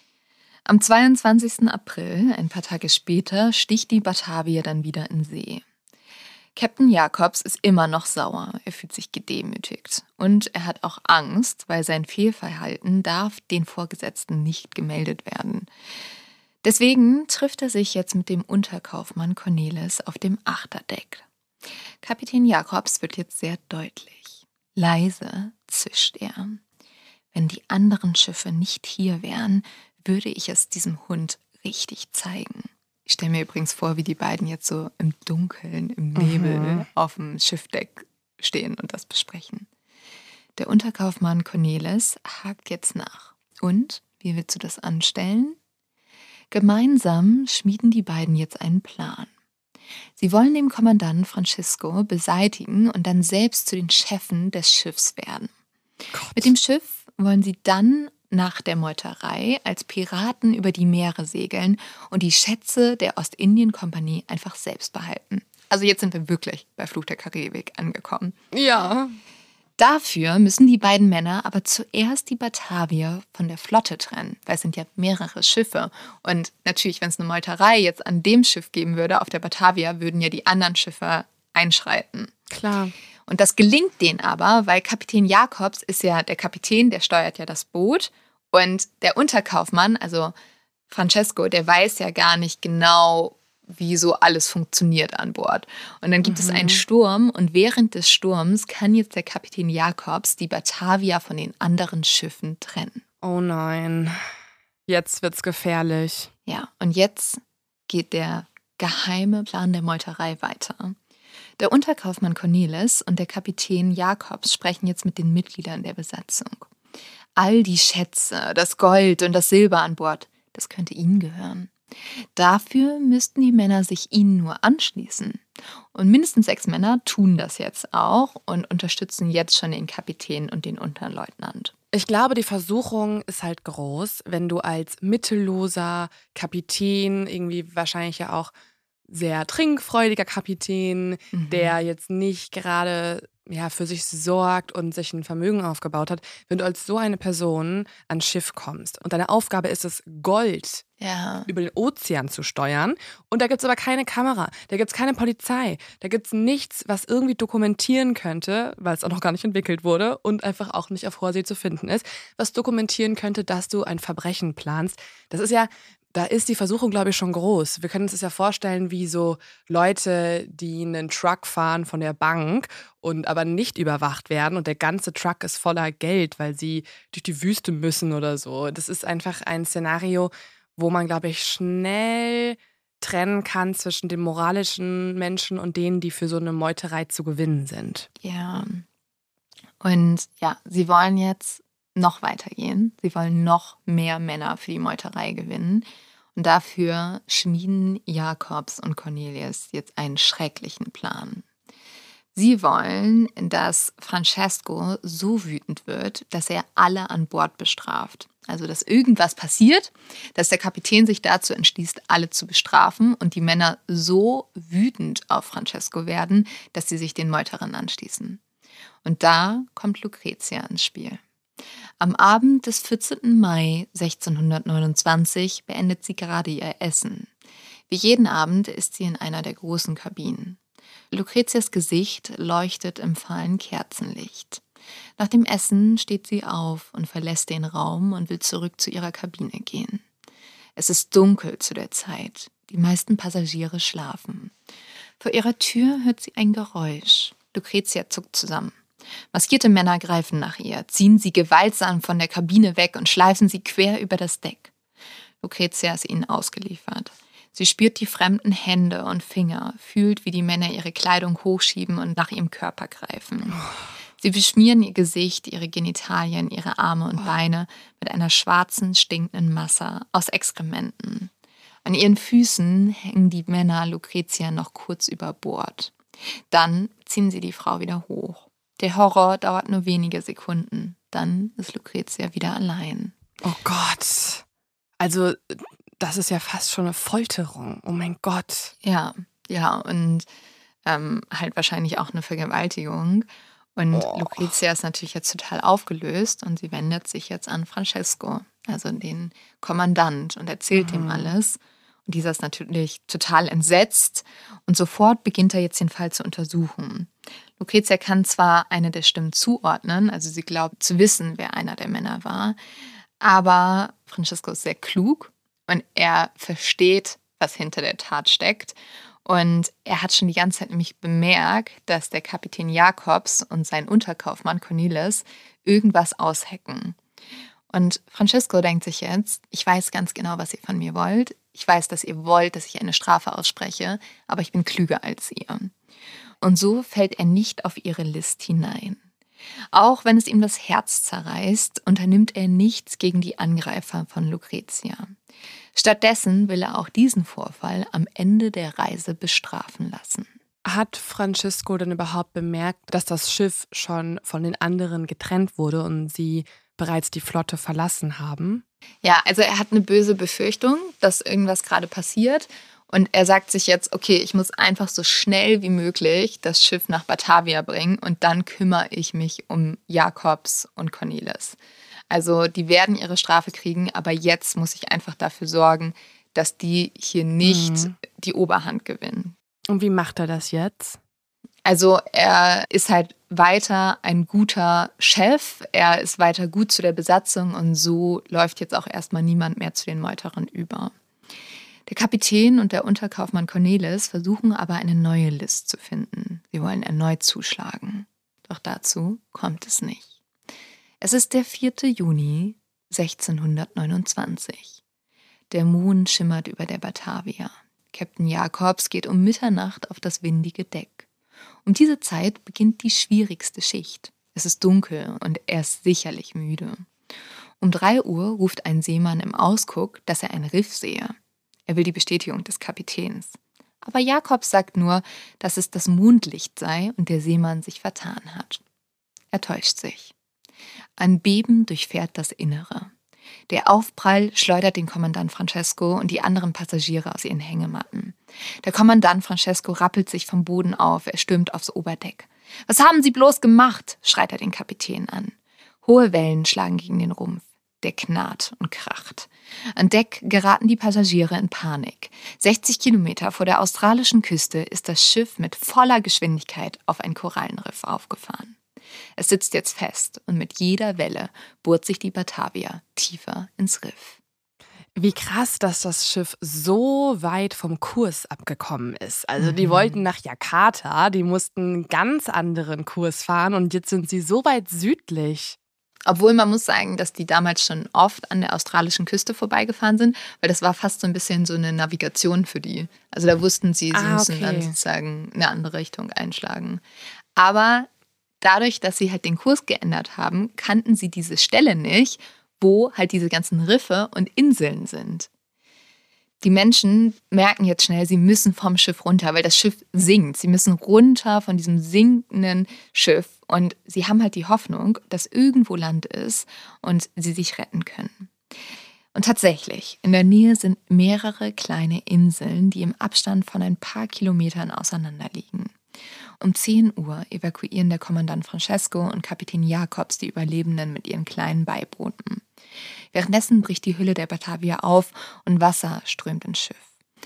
Am 22. April, ein paar Tage später, sticht die Batavia dann wieder in See. Captain Jacobs ist immer noch sauer, er fühlt sich gedemütigt und er hat auch Angst, weil sein Fehlverhalten darf den Vorgesetzten nicht gemeldet werden. Deswegen trifft er sich jetzt mit dem Unterkaufmann Cornelis auf dem Achterdeck. Kapitän Jacobs wird jetzt sehr deutlich. Leise zischt er. Wenn die anderen Schiffe nicht hier wären, würde ich es diesem Hund richtig zeigen. Ich stelle mir übrigens vor, wie die beiden jetzt so im Dunkeln, im Nebel auf dem Schiffdeck stehen und das besprechen. Der Unterkaufmann Cornelis hakt jetzt nach. Und, wie willst du das anstellen? Gemeinsam schmieden die beiden jetzt einen Plan. Sie wollen den Kommandanten Francisco beseitigen und dann selbst zu den Chefen des Schiffs werden. Gott. Mit dem Schiff wollen sie dann nach der Meuterei als Piraten über die Meere segeln und die Schätze der Ostindien-Kompanie einfach selbst behalten. Also jetzt sind wir wirklich bei Fluch der Karibik angekommen. Ja. Dafür müssen die beiden Männer aber zuerst die Batavia von der Flotte trennen, weil es sind ja mehrere Schiffe. Und natürlich, wenn es eine Meuterei jetzt an dem Schiff geben würde, auf der Batavia, würden ja die anderen Schiffe einschreiten. Klar. Und das gelingt denen aber, weil Kapitän Jacobs ist ja der Kapitän, der steuert ja das Boot. Und der Unterkaufmann, also Francesco, der weiß ja gar nicht genau, wie so alles funktioniert an Bord. Und dann gibt es einen Sturm und während des Sturms kann jetzt der Kapitän Jacobs die Batavia von den anderen Schiffen trennen. Oh nein, jetzt wird's gefährlich. Ja, und jetzt geht der geheime Plan der Meuterei weiter. Der Unterkaufmann Cornelis und der Kapitän Jacobs sprechen jetzt mit den Mitgliedern der Besatzung. All die Schätze, das Gold und das Silber an Bord, das könnte ihnen gehören. Dafür müssten die Männer sich ihnen nur anschließen. Und mindestens 6 Männer tun das jetzt auch und unterstützen jetzt schon den Kapitän und den Unterleutnant. Ich glaube, die Versuchung ist halt groß, wenn du als mittelloser Kapitän, irgendwie wahrscheinlich ja auch sehr trinkfreudiger Kapitän, der jetzt nicht gerade für sich sorgt und sich ein Vermögen aufgebaut hat, wenn du als so eine Person ans Schiff kommst und deine Aufgabe ist es, Gold über den Ozean zu steuern und da gibt es aber keine Kamera, da gibt es keine Polizei, da gibt es nichts, was irgendwie dokumentieren könnte, weil es auch noch gar nicht entwickelt wurde und einfach auch nicht auf hoher See zu finden ist, was dokumentieren könnte, dass du ein Verbrechen planst. Das ist ja... Da ist die Versuchung, glaube ich, schon groß. Wir können uns das ja vorstellen, wie so Leute, die einen Truck fahren von der Bank und aber nicht überwacht werden und der ganze Truck ist voller Geld, weil sie durch die Wüste müssen oder so. Das ist einfach ein Szenario, wo man, glaube ich, schnell trennen kann zwischen den moralischen Menschen und denen, die für so eine Meuterei zu gewinnen sind. Ja. Und ja, sie wollen jetzt noch weitergehen. Sie wollen noch mehr Männer für die Meuterei gewinnen. Und dafür schmieden Jacobs und Cornelius jetzt einen schrecklichen Plan. Sie wollen, dass Francesco so wütend wird, dass er alle an Bord bestraft. Also, dass irgendwas passiert, dass der Kapitän sich dazu entschließt, alle zu bestrafen und die Männer so wütend auf Francesco werden, dass sie sich den Meuterern anschließen. Und da kommt Lucretia ins Spiel. Am Abend des 14. Mai 1629 beendet sie gerade ihr Essen. Wie jeden Abend ist sie in einer der großen Kabinen. Lucretias Gesicht leuchtet im fahlen Kerzenlicht. Nach dem Essen steht sie auf und verlässt den Raum und will zurück zu ihrer Kabine gehen. Es ist dunkel zu der Zeit. Die meisten Passagiere schlafen. Vor ihrer Tür hört sie ein Geräusch. Lucretia zuckt zusammen. Maskierte Männer greifen nach ihr, ziehen sie gewaltsam von der Kabine weg und schleifen sie quer über das Deck. Lucretia ist ihnen ausgeliefert. Sie spürt die fremden Hände und Finger, fühlt, wie die Männer ihre Kleidung hochschieben und nach ihrem Körper greifen. Sie beschmieren ihr Gesicht, ihre Genitalien, ihre Arme und Beine mit einer schwarzen, stinkenden Masse aus Exkrementen. An ihren Füßen hängen die Männer Lucretia noch kurz über Bord. Dann ziehen sie die Frau wieder hoch. Der Horror dauert nur wenige Sekunden. Dann ist Lucretia wieder allein. Oh Gott. Also, das ist ja fast schon eine Folterung. Oh mein Gott. Ja, und halt wahrscheinlich auch eine Vergewaltigung. Und Lucretia ist natürlich jetzt total aufgelöst und sie wendet sich jetzt an Francesco, also den Kommandant, und erzählt ihm alles. Und dieser ist natürlich total entsetzt und sofort beginnt er jetzt den Fall zu untersuchen. Lucretia kann zwar eine der Stimmen zuordnen, also sie glaubt zu wissen, wer einer der Männer war, aber Francesco ist sehr klug und er versteht, was hinter der Tat steckt. Und er hat schon die ganze Zeit nämlich bemerkt, dass der Kapitän Jacobs und sein Unterkaufmann Cornelis irgendwas aushecken. Und Francesco denkt sich jetzt, ich weiß ganz genau, was ihr von mir wollt. Ich weiß, dass ihr wollt, dass ich eine Strafe ausspreche, aber ich bin klüger als ihr. Und so fällt er nicht auf ihre List hinein. Auch wenn es ihm das Herz zerreißt, unternimmt er nichts gegen die Angreifer von Lucretia. Stattdessen will er auch diesen Vorfall am Ende der Reise bestrafen lassen. Hat Francesco denn überhaupt bemerkt, dass das Schiff schon von den anderen getrennt wurde und sie bereits die Flotte verlassen haben? Ja, also er hat eine böse Befürchtung, dass irgendwas gerade passiert. Und er sagt sich jetzt, okay, ich muss einfach so schnell wie möglich das Schiff nach Batavia bringen und dann kümmere ich mich um Jacobs und Cornelis. Also die werden ihre Strafe kriegen, aber jetzt muss ich einfach dafür sorgen, dass die hier nicht die Oberhand gewinnen. Und wie macht er das jetzt? Also er ist halt weiter ein guter Chef, er ist weiter gut zu der Besatzung und so läuft jetzt auch erstmal niemand mehr zu den Meuterern über. Der Kapitän und der Unterkaufmann Cornelis versuchen aber eine neue List zu finden. Sie wollen erneut zuschlagen. Doch dazu kommt es nicht. Es ist der 4. Juni 1629. Der Mond schimmert über der Batavia. Captain Jacobs geht um Mitternacht auf das windige Deck. Um diese Zeit beginnt die schwierigste Schicht. Es ist dunkel und er ist sicherlich müde. Um 3 Uhr ruft ein Seemann im Ausguck, dass er ein Riff sehe. Er will die Bestätigung des Kapitäns. Aber Jacobs sagt nur, dass es das Mondlicht sei und der Seemann sich vertan hat. Er täuscht sich. Ein Beben durchfährt das Innere. Der Aufprall schleudert den Kommandant Francesco und die anderen Passagiere aus ihren Hängematten. Der Kommandant Francesco rappelt sich vom Boden auf, er stürmt aufs Oberdeck. »Was haben Sie bloß gemacht?« schreit er den Kapitän an. Hohe Wellen schlagen gegen den Rumpf. Der knarrt und kracht. An Deck geraten die Passagiere in Panik. 60 Kilometer vor der australischen Küste ist das Schiff mit voller Geschwindigkeit auf ein Korallenriff aufgefahren. Es sitzt jetzt fest und mit jeder Welle bohrt sich die Batavia tiefer ins Riff. Wie krass, dass das Schiff so weit vom Kurs abgekommen ist. Also die wollten nach Jakarta, die mussten einen ganz anderen Kurs fahren und jetzt sind sie so weit südlich. Obwohl man muss sagen, dass die damals schon oft an der australischen Küste vorbeigefahren sind, weil das war fast so ein bisschen so eine Navigation für die. Also da wussten sie müssen dann sozusagen eine andere Richtung einschlagen. Aber dadurch, dass sie halt den Kurs geändert haben, kannten sie diese Stelle nicht, wo halt diese ganzen Riffe und Inseln sind. Die Menschen merken jetzt schnell, sie müssen vom Schiff runter, weil das Schiff sinkt. Sie müssen runter von diesem sinkenden Schiff und sie haben halt die Hoffnung, dass irgendwo Land ist und sie sich retten können. Und tatsächlich, in der Nähe sind mehrere kleine Inseln, die im Abstand von ein paar Kilometern auseinander liegen. Um 10 Uhr evakuieren der Kommandant Francesco und Kapitän Jacobs die Überlebenden mit ihren kleinen Beibooten. Währenddessen bricht die Hülle der Batavia auf und Wasser strömt ins Schiff.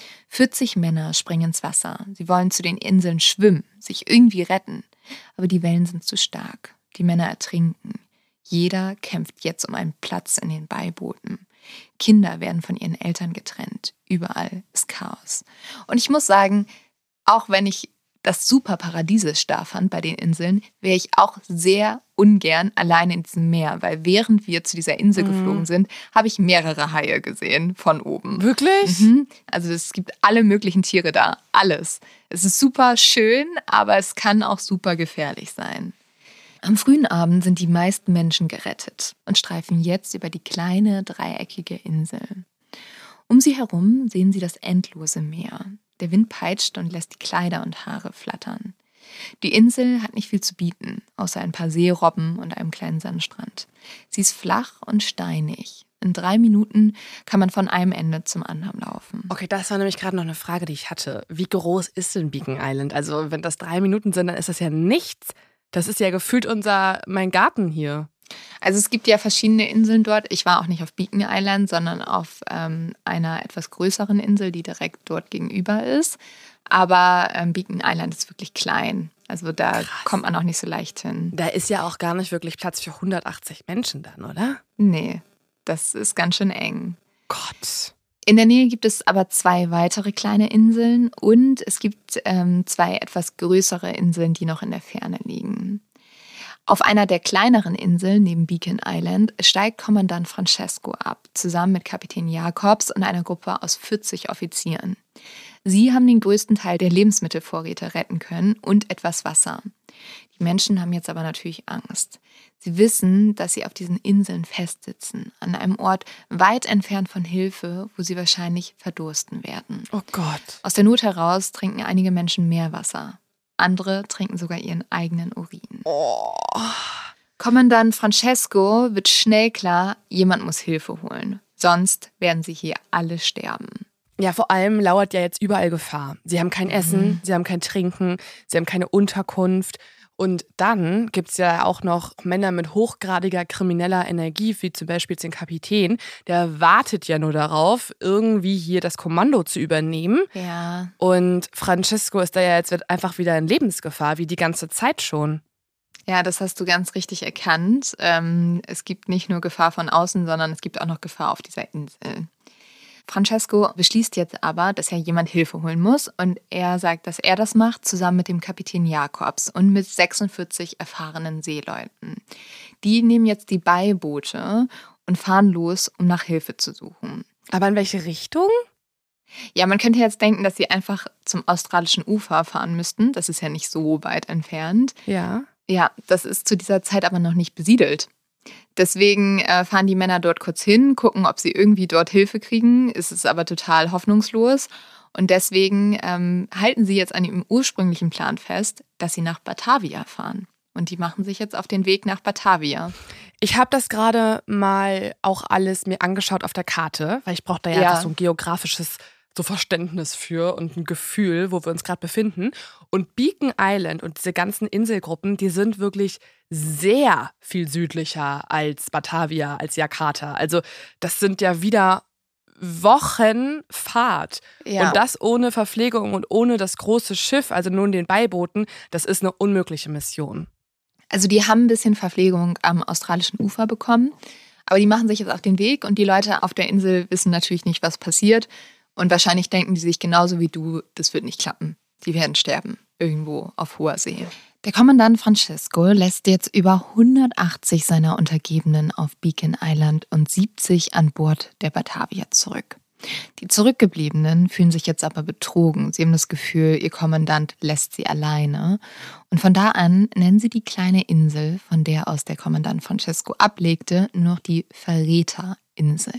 40 Männer springen ins Wasser. Sie wollen zu den Inseln schwimmen, sich irgendwie retten. Aber die Wellen sind zu stark. Die Männer ertrinken. Jeder kämpft jetzt um einen Platz in den Beibooten. Kinder werden von ihren Eltern getrennt. Überall ist Chaos. Und ich muss sagen, auch wenn ich das super paradiesisch da fand bei den Inseln, wäre ich auch sehr ungern alleine in diesem Meer, weil während wir zu dieser Insel geflogen sind, habe ich mehrere Haie gesehen von oben. Wirklich? Also es gibt alle möglichen Tiere da, alles. Es ist super schön, aber es kann auch super gefährlich sein. Am frühen Abend sind die meisten Menschen gerettet und streifen jetzt über die kleine, dreieckige Insel. Um sie herum sehen sie das endlose Meer. Der Wind peitscht und lässt die Kleider und Haare flattern. Die Insel hat nicht viel zu bieten, außer ein paar Seerobben und einem kleinen Sandstrand. Sie ist flach und steinig. In 3 Minuten kann man von einem Ende zum anderen laufen. Okay, das war nämlich gerade noch eine Frage, die ich hatte. Wie groß ist denn Beacon Island? Also wenn das 3 Minuten sind, dann ist das ja nichts. Das ist ja gefühlt mein Garten hier. Also es gibt ja verschiedene Inseln dort. Ich war auch nicht auf Beacon Island, sondern auf einer etwas größeren Insel, die direkt dort gegenüber ist. Aber Beacon Island ist wirklich klein. Also da kommt man auch nicht so leicht hin. Da ist ja auch gar nicht wirklich Platz für 180 Menschen dann, oder? Nee, das ist ganz schön eng. Gott. In der Nähe gibt es aber 2 weitere kleine Inseln und es gibt 2 etwas größere Inseln, die noch in der Ferne liegen. Auf einer der kleineren Inseln neben Beacon Island steigt Kommandant Francesco ab, zusammen mit Kapitän Jacobs und einer Gruppe aus 40 Offizieren. Sie haben den größten Teil der Lebensmittelvorräte retten können und etwas Wasser. Die Menschen haben jetzt aber natürlich Angst. Sie wissen, dass sie auf diesen Inseln festsitzen, an einem Ort weit entfernt von Hilfe, wo sie wahrscheinlich verdursten werden. Oh Gott. Aus der Not heraus trinken einige Menschen Meerwasser. Andere trinken sogar ihren eigenen Urin. Oh. Kommandant Francesco wird schnell klar, jemand muss Hilfe holen. Sonst werden sie hier alle sterben. Ja, vor allem lauert ja jetzt überall Gefahr. Sie haben kein Essen, sie haben kein Trinken, sie haben keine Unterkunft. Und dann gibt es ja auch noch Männer mit hochgradiger krimineller Energie, wie zum Beispiel den Kapitän. Der wartet ja nur darauf, irgendwie hier das Kommando zu übernehmen. Ja. Und Francesco ist da ja jetzt einfach wieder in Lebensgefahr, wie die ganze Zeit schon. Ja, das hast du ganz richtig erkannt. Es gibt nicht nur Gefahr von außen, sondern es gibt auch noch Gefahr auf dieser Insel. Francesco beschließt jetzt aber, dass er jemand Hilfe holen muss und er sagt, dass er das macht, zusammen mit dem Kapitän Jakobs und mit 46 erfahrenen Seeleuten. Die nehmen jetzt die Beiboote und fahren los, um nach Hilfe zu suchen. Aber in welche Richtung? Ja, man könnte jetzt denken, dass sie einfach zum australischen Ufer fahren müssten. Das ist ja nicht so weit entfernt. Ja. Ja, das ist zu dieser Zeit aber noch nicht besiedelt. Deswegen fahren die Männer dort kurz hin, gucken, ob sie irgendwie dort Hilfe kriegen. Es ist aber total hoffnungslos. Und deswegen halten sie jetzt an ihrem ursprünglichen Plan fest, dass sie nach Batavia fahren. Und die machen sich jetzt auf den Weg nach Batavia. Ich habe das gerade mal auch alles mir angeschaut auf der Karte, weil ich brauche da ja einfach so ein geografisches so Verständnis für und ein Gefühl, wo wir uns gerade befinden. Und Beacon Island und diese ganzen Inselgruppen, die sind wirklich sehr viel südlicher als Batavia, als Jakarta. Also das sind ja wieder Wochen Fahrt. Ja. Und das ohne Verpflegung und ohne das große Schiff, also nur in den Beibooten, das ist eine unmögliche Mission. Also die haben ein bisschen Verpflegung am australischen Ufer bekommen, aber die machen sich jetzt auf den Weg und die Leute auf der Insel wissen natürlich nicht, was passiert. Und wahrscheinlich denken die sich genauso wie du, das wird nicht klappen. Die werden sterben, irgendwo auf hoher See. Der Kommandant Francesco lässt jetzt über 180 seiner Untergebenen auf Beacon Island und 70 an Bord der Batavia zurück. Die Zurückgebliebenen fühlen sich jetzt aber betrogen. Sie haben das Gefühl, ihr Kommandant lässt sie alleine. Und von da an nennen sie die kleine Insel, von der aus der Kommandant Francesco ablegte, nur noch die Verräterinsel.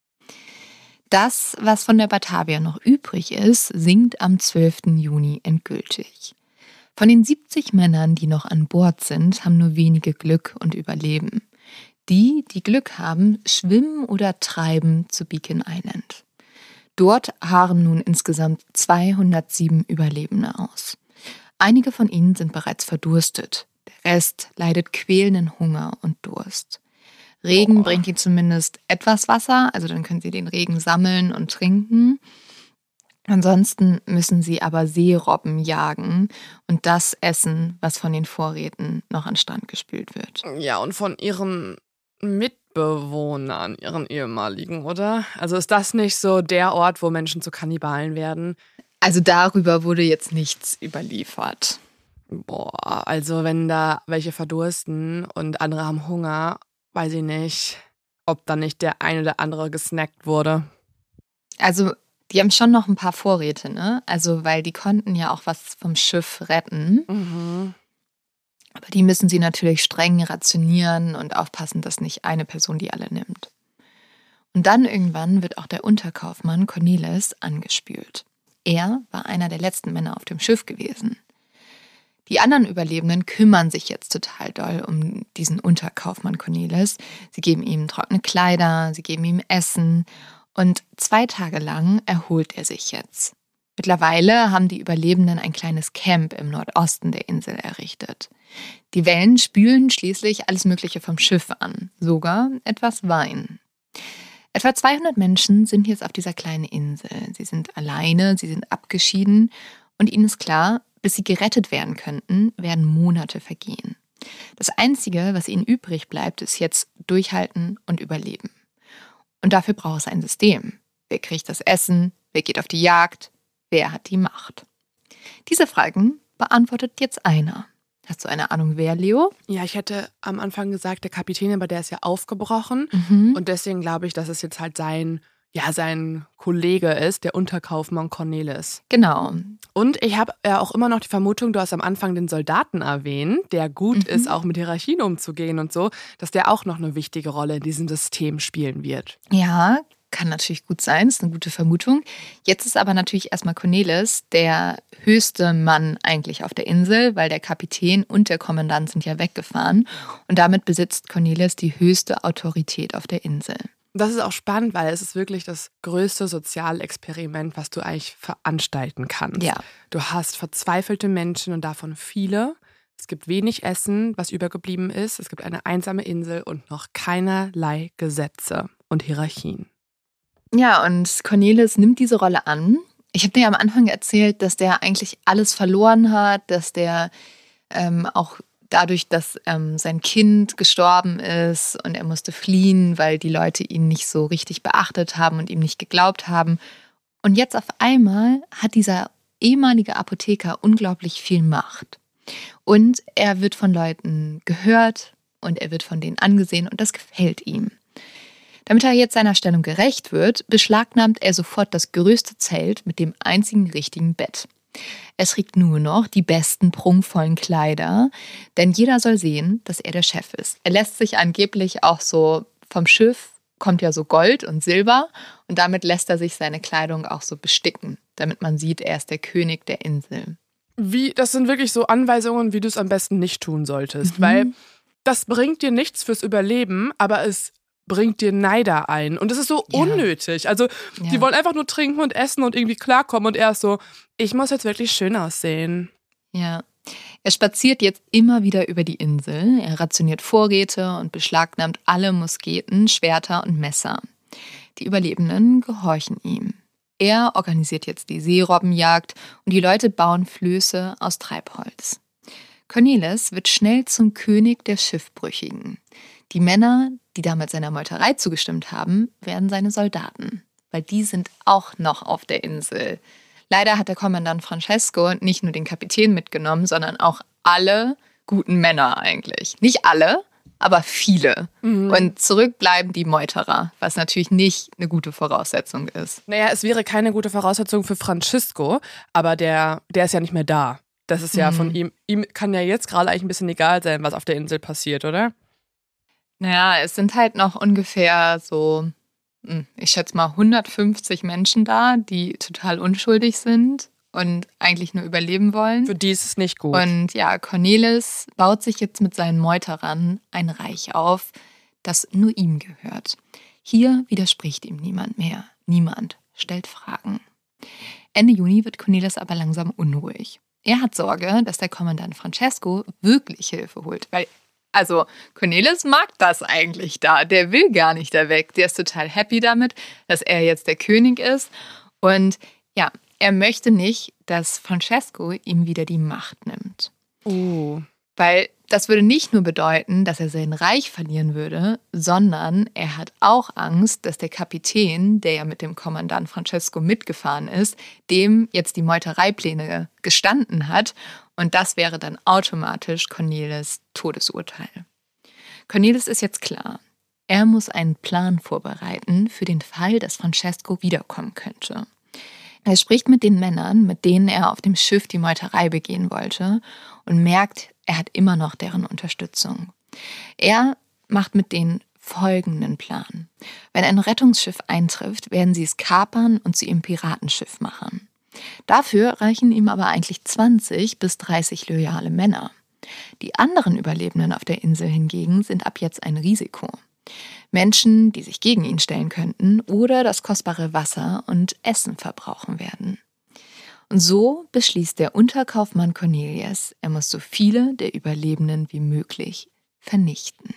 Das, was von der Batavia noch übrig ist, sinkt am 12. Juni endgültig. Von den 70 Männern, die noch an Bord sind, haben nur wenige Glück und überleben. Die, die Glück haben, schwimmen oder treiben zu Beacon Island. Dort harren nun insgesamt 207 Überlebende aus. Einige von ihnen sind bereits verdurstet. Der Rest leidet quälenden Hunger und Durst. Regen bringt ihnen zumindest etwas Wasser, also dann können sie den Regen sammeln und trinken. Ansonsten müssen sie aber Seerobben jagen und das essen, was von den Vorräten noch an Strand gespült wird. Ja, und von ihren Mitbewohnern, ihren ehemaligen, oder? Also ist das nicht so der Ort, wo Menschen zu Kannibalen werden? Also darüber wurde jetzt nichts überliefert. Boah, also wenn da welche verdursten und andere haben Hunger, weiß ich nicht, ob da nicht der eine oder andere gesnackt wurde. Also die haben schon noch ein paar Vorräte, ne? Also weil die konnten ja auch was vom Schiff retten. Mhm. Aber die müssen sie natürlich streng rationieren und aufpassen, dass nicht eine Person die alle nimmt. Und dann irgendwann wird auch der Unterkaufmann Cornelis angespült. Er war einer der letzten Männer auf dem Schiff gewesen. Die anderen Überlebenden kümmern sich jetzt total doll um diesen Unterkaufmann Cornelis. Sie geben ihm trockene Kleider, sie geben ihm Essen und 2 Tage lang erholt er sich jetzt. Mittlerweile haben die Überlebenden ein kleines Camp im Nordosten der Insel errichtet. Die Wellen spülen schließlich alles Mögliche vom Schiff an, sogar etwas Wein. Etwa 200 Menschen sind jetzt auf dieser kleinen Insel. Sie sind alleine, sie sind abgeschieden und ihnen ist klar, bis sie gerettet werden könnten, werden Monate vergehen. Das Einzige, was ihnen übrig bleibt, ist jetzt durchhalten und überleben. Und dafür braucht es ein System. Wer kriegt das Essen? Wer geht auf die Jagd? Wer hat die Macht? Diese Fragen beantwortet jetzt einer. Hast du eine Ahnung, wer, Leo? Ja, ich hätte am Anfang gesagt, der Kapitän, aber der ist ja aufgebrochen. Und deswegen glaube ich, dass es jetzt halt sein Kollege ist, der Unterkaufmann Cornelis. Genau. Und ich habe ja auch immer noch die Vermutung, du hast am Anfang den Soldaten erwähnt, der gut ist, auch mit Hierarchien umzugehen und so, dass der auch noch eine wichtige Rolle in diesem System spielen wird. Ja, kann natürlich gut sein, ist eine gute Vermutung. Jetzt ist aber natürlich erstmal Cornelis der höchste Mann eigentlich auf der Insel, weil der Kapitän und der Kommandant sind ja weggefahren. Und damit besitzt Cornelis die höchste Autorität auf der Insel. Das ist auch spannend, weil es ist wirklich das größte Sozialexperiment, was du eigentlich veranstalten kannst. Ja. Du hast verzweifelte Menschen und davon viele. Es gibt wenig Essen, was übergeblieben ist. Es gibt eine einsame Insel und noch keinerlei Gesetze und Hierarchien. Ja, und Cornelis nimmt diese Rolle an. Ich habe dir ja am Anfang erzählt, dass der eigentlich alles verloren hat, dass der auch dadurch, dass sein Kind gestorben ist und er musste fliehen, weil die Leute ihn nicht so richtig beachtet haben und ihm nicht geglaubt haben. Und jetzt auf einmal hat dieser ehemalige Apotheker unglaublich viel Macht. Und er wird von Leuten gehört und er wird von denen angesehen und das gefällt ihm. Damit er jetzt seiner Stellung gerecht wird, beschlagnahmt er sofort das größte Zelt mit dem einzigen richtigen Bett. Es trägt nur noch die besten prunkvollen Kleider, denn jeder soll sehen, dass er der Chef ist. Er lässt sich angeblich auch so vom Schiff, kommt ja so Gold und Silber und damit lässt er sich seine Kleidung auch so besticken, damit man sieht, er ist der König der Insel. Das sind wirklich so Anweisungen, wie du es am besten nicht tun solltest, weil das bringt dir nichts fürs Überleben, aber es bringt dir Neider ein. Und es ist so unnötig. Also die wollen einfach nur trinken und essen und irgendwie klarkommen und er ist so, ich muss jetzt wirklich schön aussehen. Ja, er spaziert jetzt immer wieder über die Insel. Er rationiert Vorräte und beschlagnahmt alle Musketen, Schwerter und Messer. Die Überlebenden gehorchen ihm. Er organisiert jetzt die Seerobbenjagd und die Leute bauen Flöße aus Treibholz. Cornelis wird schnell zum König der Schiffbrüchigen. Die Männer, die damals seiner Meuterei zugestimmt haben, werden seine Soldaten, weil die sind auch noch auf der Insel. Leider hat der Kommandant Francesco nicht nur den Kapitän mitgenommen, sondern auch alle guten Männer eigentlich. Nicht alle, aber viele. Und zurück bleiben die Meuterer, was natürlich nicht eine gute Voraussetzung ist. Naja, es wäre keine gute Voraussetzung für Francisco, aber der ist ja nicht mehr da. Das ist ja von ihm. Ihm kann ja jetzt gerade eigentlich ein bisschen egal sein, was auf der Insel passiert, oder? Naja, es sind halt noch ungefähr so, ich schätze mal 150 Menschen da, die total unschuldig sind und eigentlich nur überleben wollen. Für die ist es nicht gut. Und ja, Cornelis baut sich jetzt mit seinen Meuterern ein Reich auf, das nur ihm gehört. Hier widerspricht ihm niemand mehr. Niemand stellt Fragen. Ende Juni wird Cornelis aber langsam unruhig. Er hat Sorge, dass der Kommandant Francesco wirklich Hilfe holt, weil Cornelis mag das eigentlich da. Der will gar nicht da weg. Der ist total happy damit, dass er jetzt der König ist. Und ja, er möchte nicht, dass Francesco ihm wieder die Macht nimmt. Weil das würde nicht nur bedeuten, dass er sein Reich verlieren würde, sondern er hat auch Angst, dass der Kapitän, der ja mit dem Kommandant Francesco mitgefahren ist, dem jetzt die Meutereipläne gestanden hat. Und das wäre dann automatisch Cornelis' Todesurteil. Cornelis ist jetzt klar. Er muss einen Plan vorbereiten für den Fall, dass Francesco wiederkommen könnte. Er spricht mit den Männern, mit denen er auf dem Schiff die Meuterei begehen wollte und merkt, er hat immer noch deren Unterstützung. Er macht mit denen folgenden Plan. Wenn ein Rettungsschiff eintrifft, werden sie es kapern und zu ihrem Piratenschiff machen. Dafür reichen ihm aber eigentlich 20 bis 30 loyale Männer. Die anderen Überlebenden auf der Insel hingegen sind ab jetzt ein Risiko. Menschen, die sich gegen ihn stellen könnten oder das kostbare Wasser und Essen verbrauchen werden. Und so beschließt der Unterkaufmann Cornelius, er muss so viele der Überlebenden wie möglich vernichten.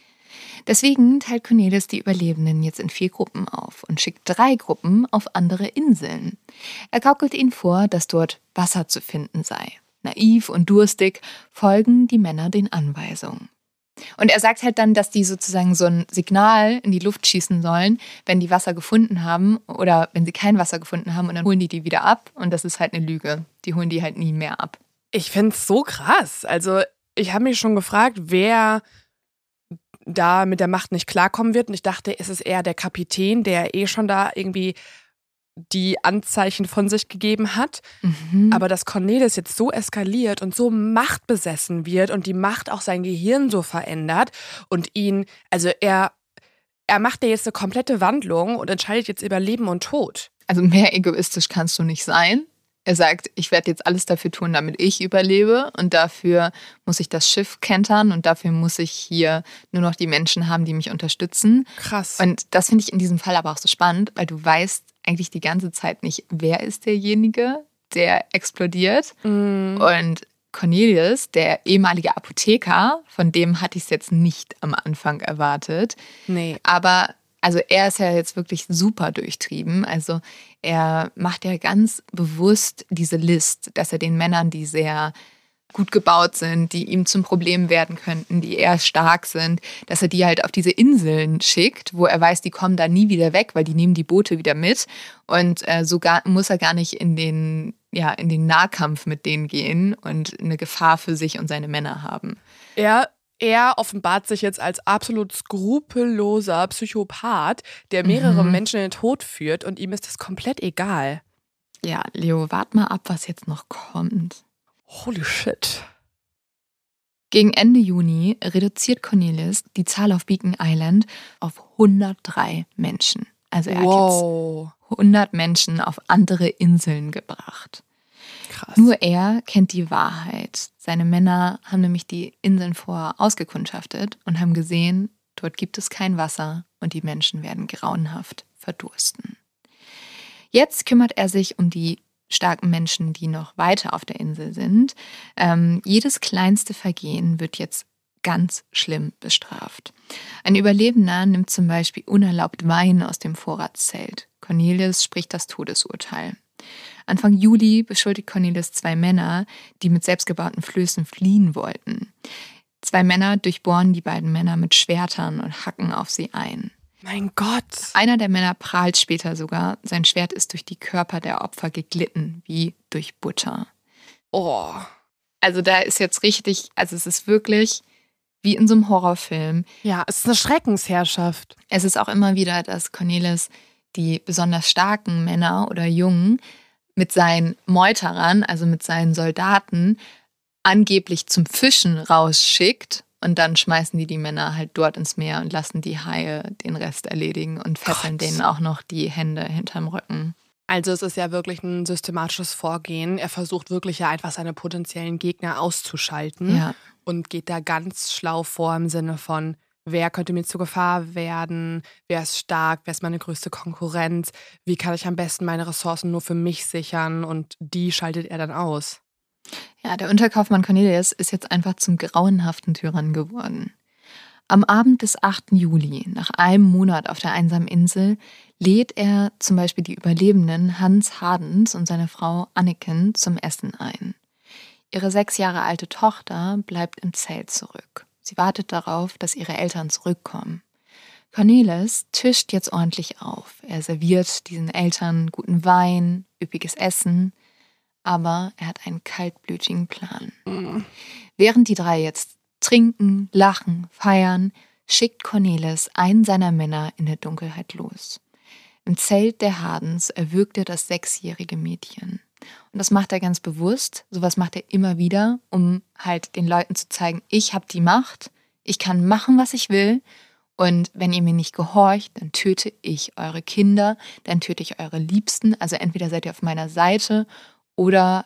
Deswegen teilt Cornelius die Überlebenden jetzt in 4 Gruppen auf und schickt 3 Gruppen auf andere Inseln. Er gaukelt ihnen vor, dass dort Wasser zu finden sei. Naiv und durstig folgen die Männer den Anweisungen. Und er sagt halt dann, dass die sozusagen so ein Signal in die Luft schießen sollen, wenn die Wasser gefunden haben oder wenn sie kein Wasser gefunden haben und dann holen die wieder ab. Und das ist halt eine Lüge. Die holen die halt nie mehr ab. Ich finde es so krass. Also ich habe mich schon gefragt, wer da mit der Macht nicht klarkommen wird. Und ich dachte, es ist eher der Kapitän, der schon da irgendwie die Anzeichen von sich gegeben hat. Aber dass Cornelis jetzt so eskaliert und so machtbesessen wird und die Macht auch sein Gehirn so verändert und ihn, also er macht ja jetzt eine komplette Wandlung und entscheidet jetzt über Leben und Tod. Also mehr egoistisch kannst du nicht sein. Er sagt, ich werde jetzt alles dafür tun, damit ich überlebe und dafür muss ich das Schiff kentern und dafür muss ich hier nur noch die Menschen haben, die mich unterstützen. Krass. Und das finde ich in diesem Fall aber auch so spannend, weil du weißt eigentlich die ganze Zeit nicht, wer ist derjenige, der explodiert. Und Cornelius, der ehemalige Apotheker, von dem hatte ich es jetzt nicht am Anfang erwartet. Nee. Aber also er ist ja jetzt wirklich super durchtrieben. Also er macht ja ganz bewusst diese List, dass er den Männern, die sehr gut gebaut sind, die ihm zum Problem werden könnten, die eher stark sind, dass er die halt auf diese Inseln schickt, wo er weiß, die kommen da nie wieder weg, weil die nehmen die Boote wieder mit. Und muss er gar nicht in den Nahkampf mit denen gehen und eine Gefahr für sich und seine Männer haben. Er offenbart sich jetzt als absolut skrupelloser Psychopath, der mehrere Menschen in den Tod führt und ihm ist das komplett egal. Ja, Leo, wart mal ab, was jetzt noch kommt. Holy shit. Gegen Ende Juni reduziert Cornelius die Zahl auf Beacon Island auf 103 Menschen. Also er hat jetzt 100 Menschen auf andere Inseln gebracht. Krass. Nur er kennt die Wahrheit. Seine Männer haben nämlich die Inseln vorher ausgekundschaftet und haben gesehen, dort gibt es kein Wasser und die Menschen werden grauenhaft verdursten. Jetzt kümmert er sich um die starken Menschen, die noch weiter auf der Insel sind. Jedes kleinste Vergehen wird jetzt ganz schlimm bestraft. Ein Überlebender nimmt zum Beispiel unerlaubt Wein aus dem Vorratszelt. Cornelius spricht das Todesurteil. Anfang Juli beschuldigt Cornelius 2 Männer, die mit selbstgebauten Flößen fliehen wollten. 2 Männer durchbohren die beiden Männer mit Schwertern und hacken auf sie ein. Mein Gott. Einer der Männer prahlt später sogar, sein Schwert ist durch die Körper der Opfer geglitten, wie durch Butter. Oh. Also da ist jetzt richtig, also es ist wirklich wie in so einem Horrorfilm. Ja, es ist eine Schreckensherrschaft. Es ist auch immer wieder, dass Cornelius die besonders starken Männer oder Jungen mit seinen Meuterern, also mit seinen Soldaten, angeblich zum Fischen rausschickt. Und dann schmeißen die Männer halt dort ins Meer und lassen die Haie den Rest erledigen und fesseln denen auch noch die Hände hinterm Rücken. Also es ist ja wirklich ein systematisches Vorgehen. Er versucht wirklich ja einfach seine potenziellen Gegner auszuschalten und geht da ganz schlau vor im Sinne von, wer könnte mir zur Gefahr werden, wer ist stark, wer ist meine größte Konkurrenz, wie kann ich am besten meine Ressourcen nur für mich sichern und die schaltet er dann aus. Ja, der Unterkaufmann Cornelius ist jetzt einfach zum grauenhaften Tyrann geworden. Am Abend des 8. Juli, nach einem Monat auf der einsamen Insel, lädt er zum Beispiel die Überlebenden Hans Hardens und seine Frau Anniken zum Essen ein. Ihre 6 Jahre alte Tochter bleibt im Zelt zurück. Sie wartet darauf, dass ihre Eltern zurückkommen. Cornelius tischt jetzt ordentlich auf. Er serviert diesen Eltern guten Wein, üppiges Essen, aber er hat einen kaltblütigen Plan. Während die 3 jetzt trinken, lachen, feiern, schickt Cornelius einen seiner Männer in der Dunkelheit los. Im Zelt der Hardens erwürgt er das 6-jährige Mädchen. Und das macht er ganz bewusst. Sowas macht er immer wieder, um halt den Leuten zu zeigen, ich habe die Macht, ich kann machen, was ich will. Und wenn ihr mir nicht gehorcht, dann töte ich eure Kinder, dann töte ich eure Liebsten. Also entweder seid ihr auf meiner Seite oder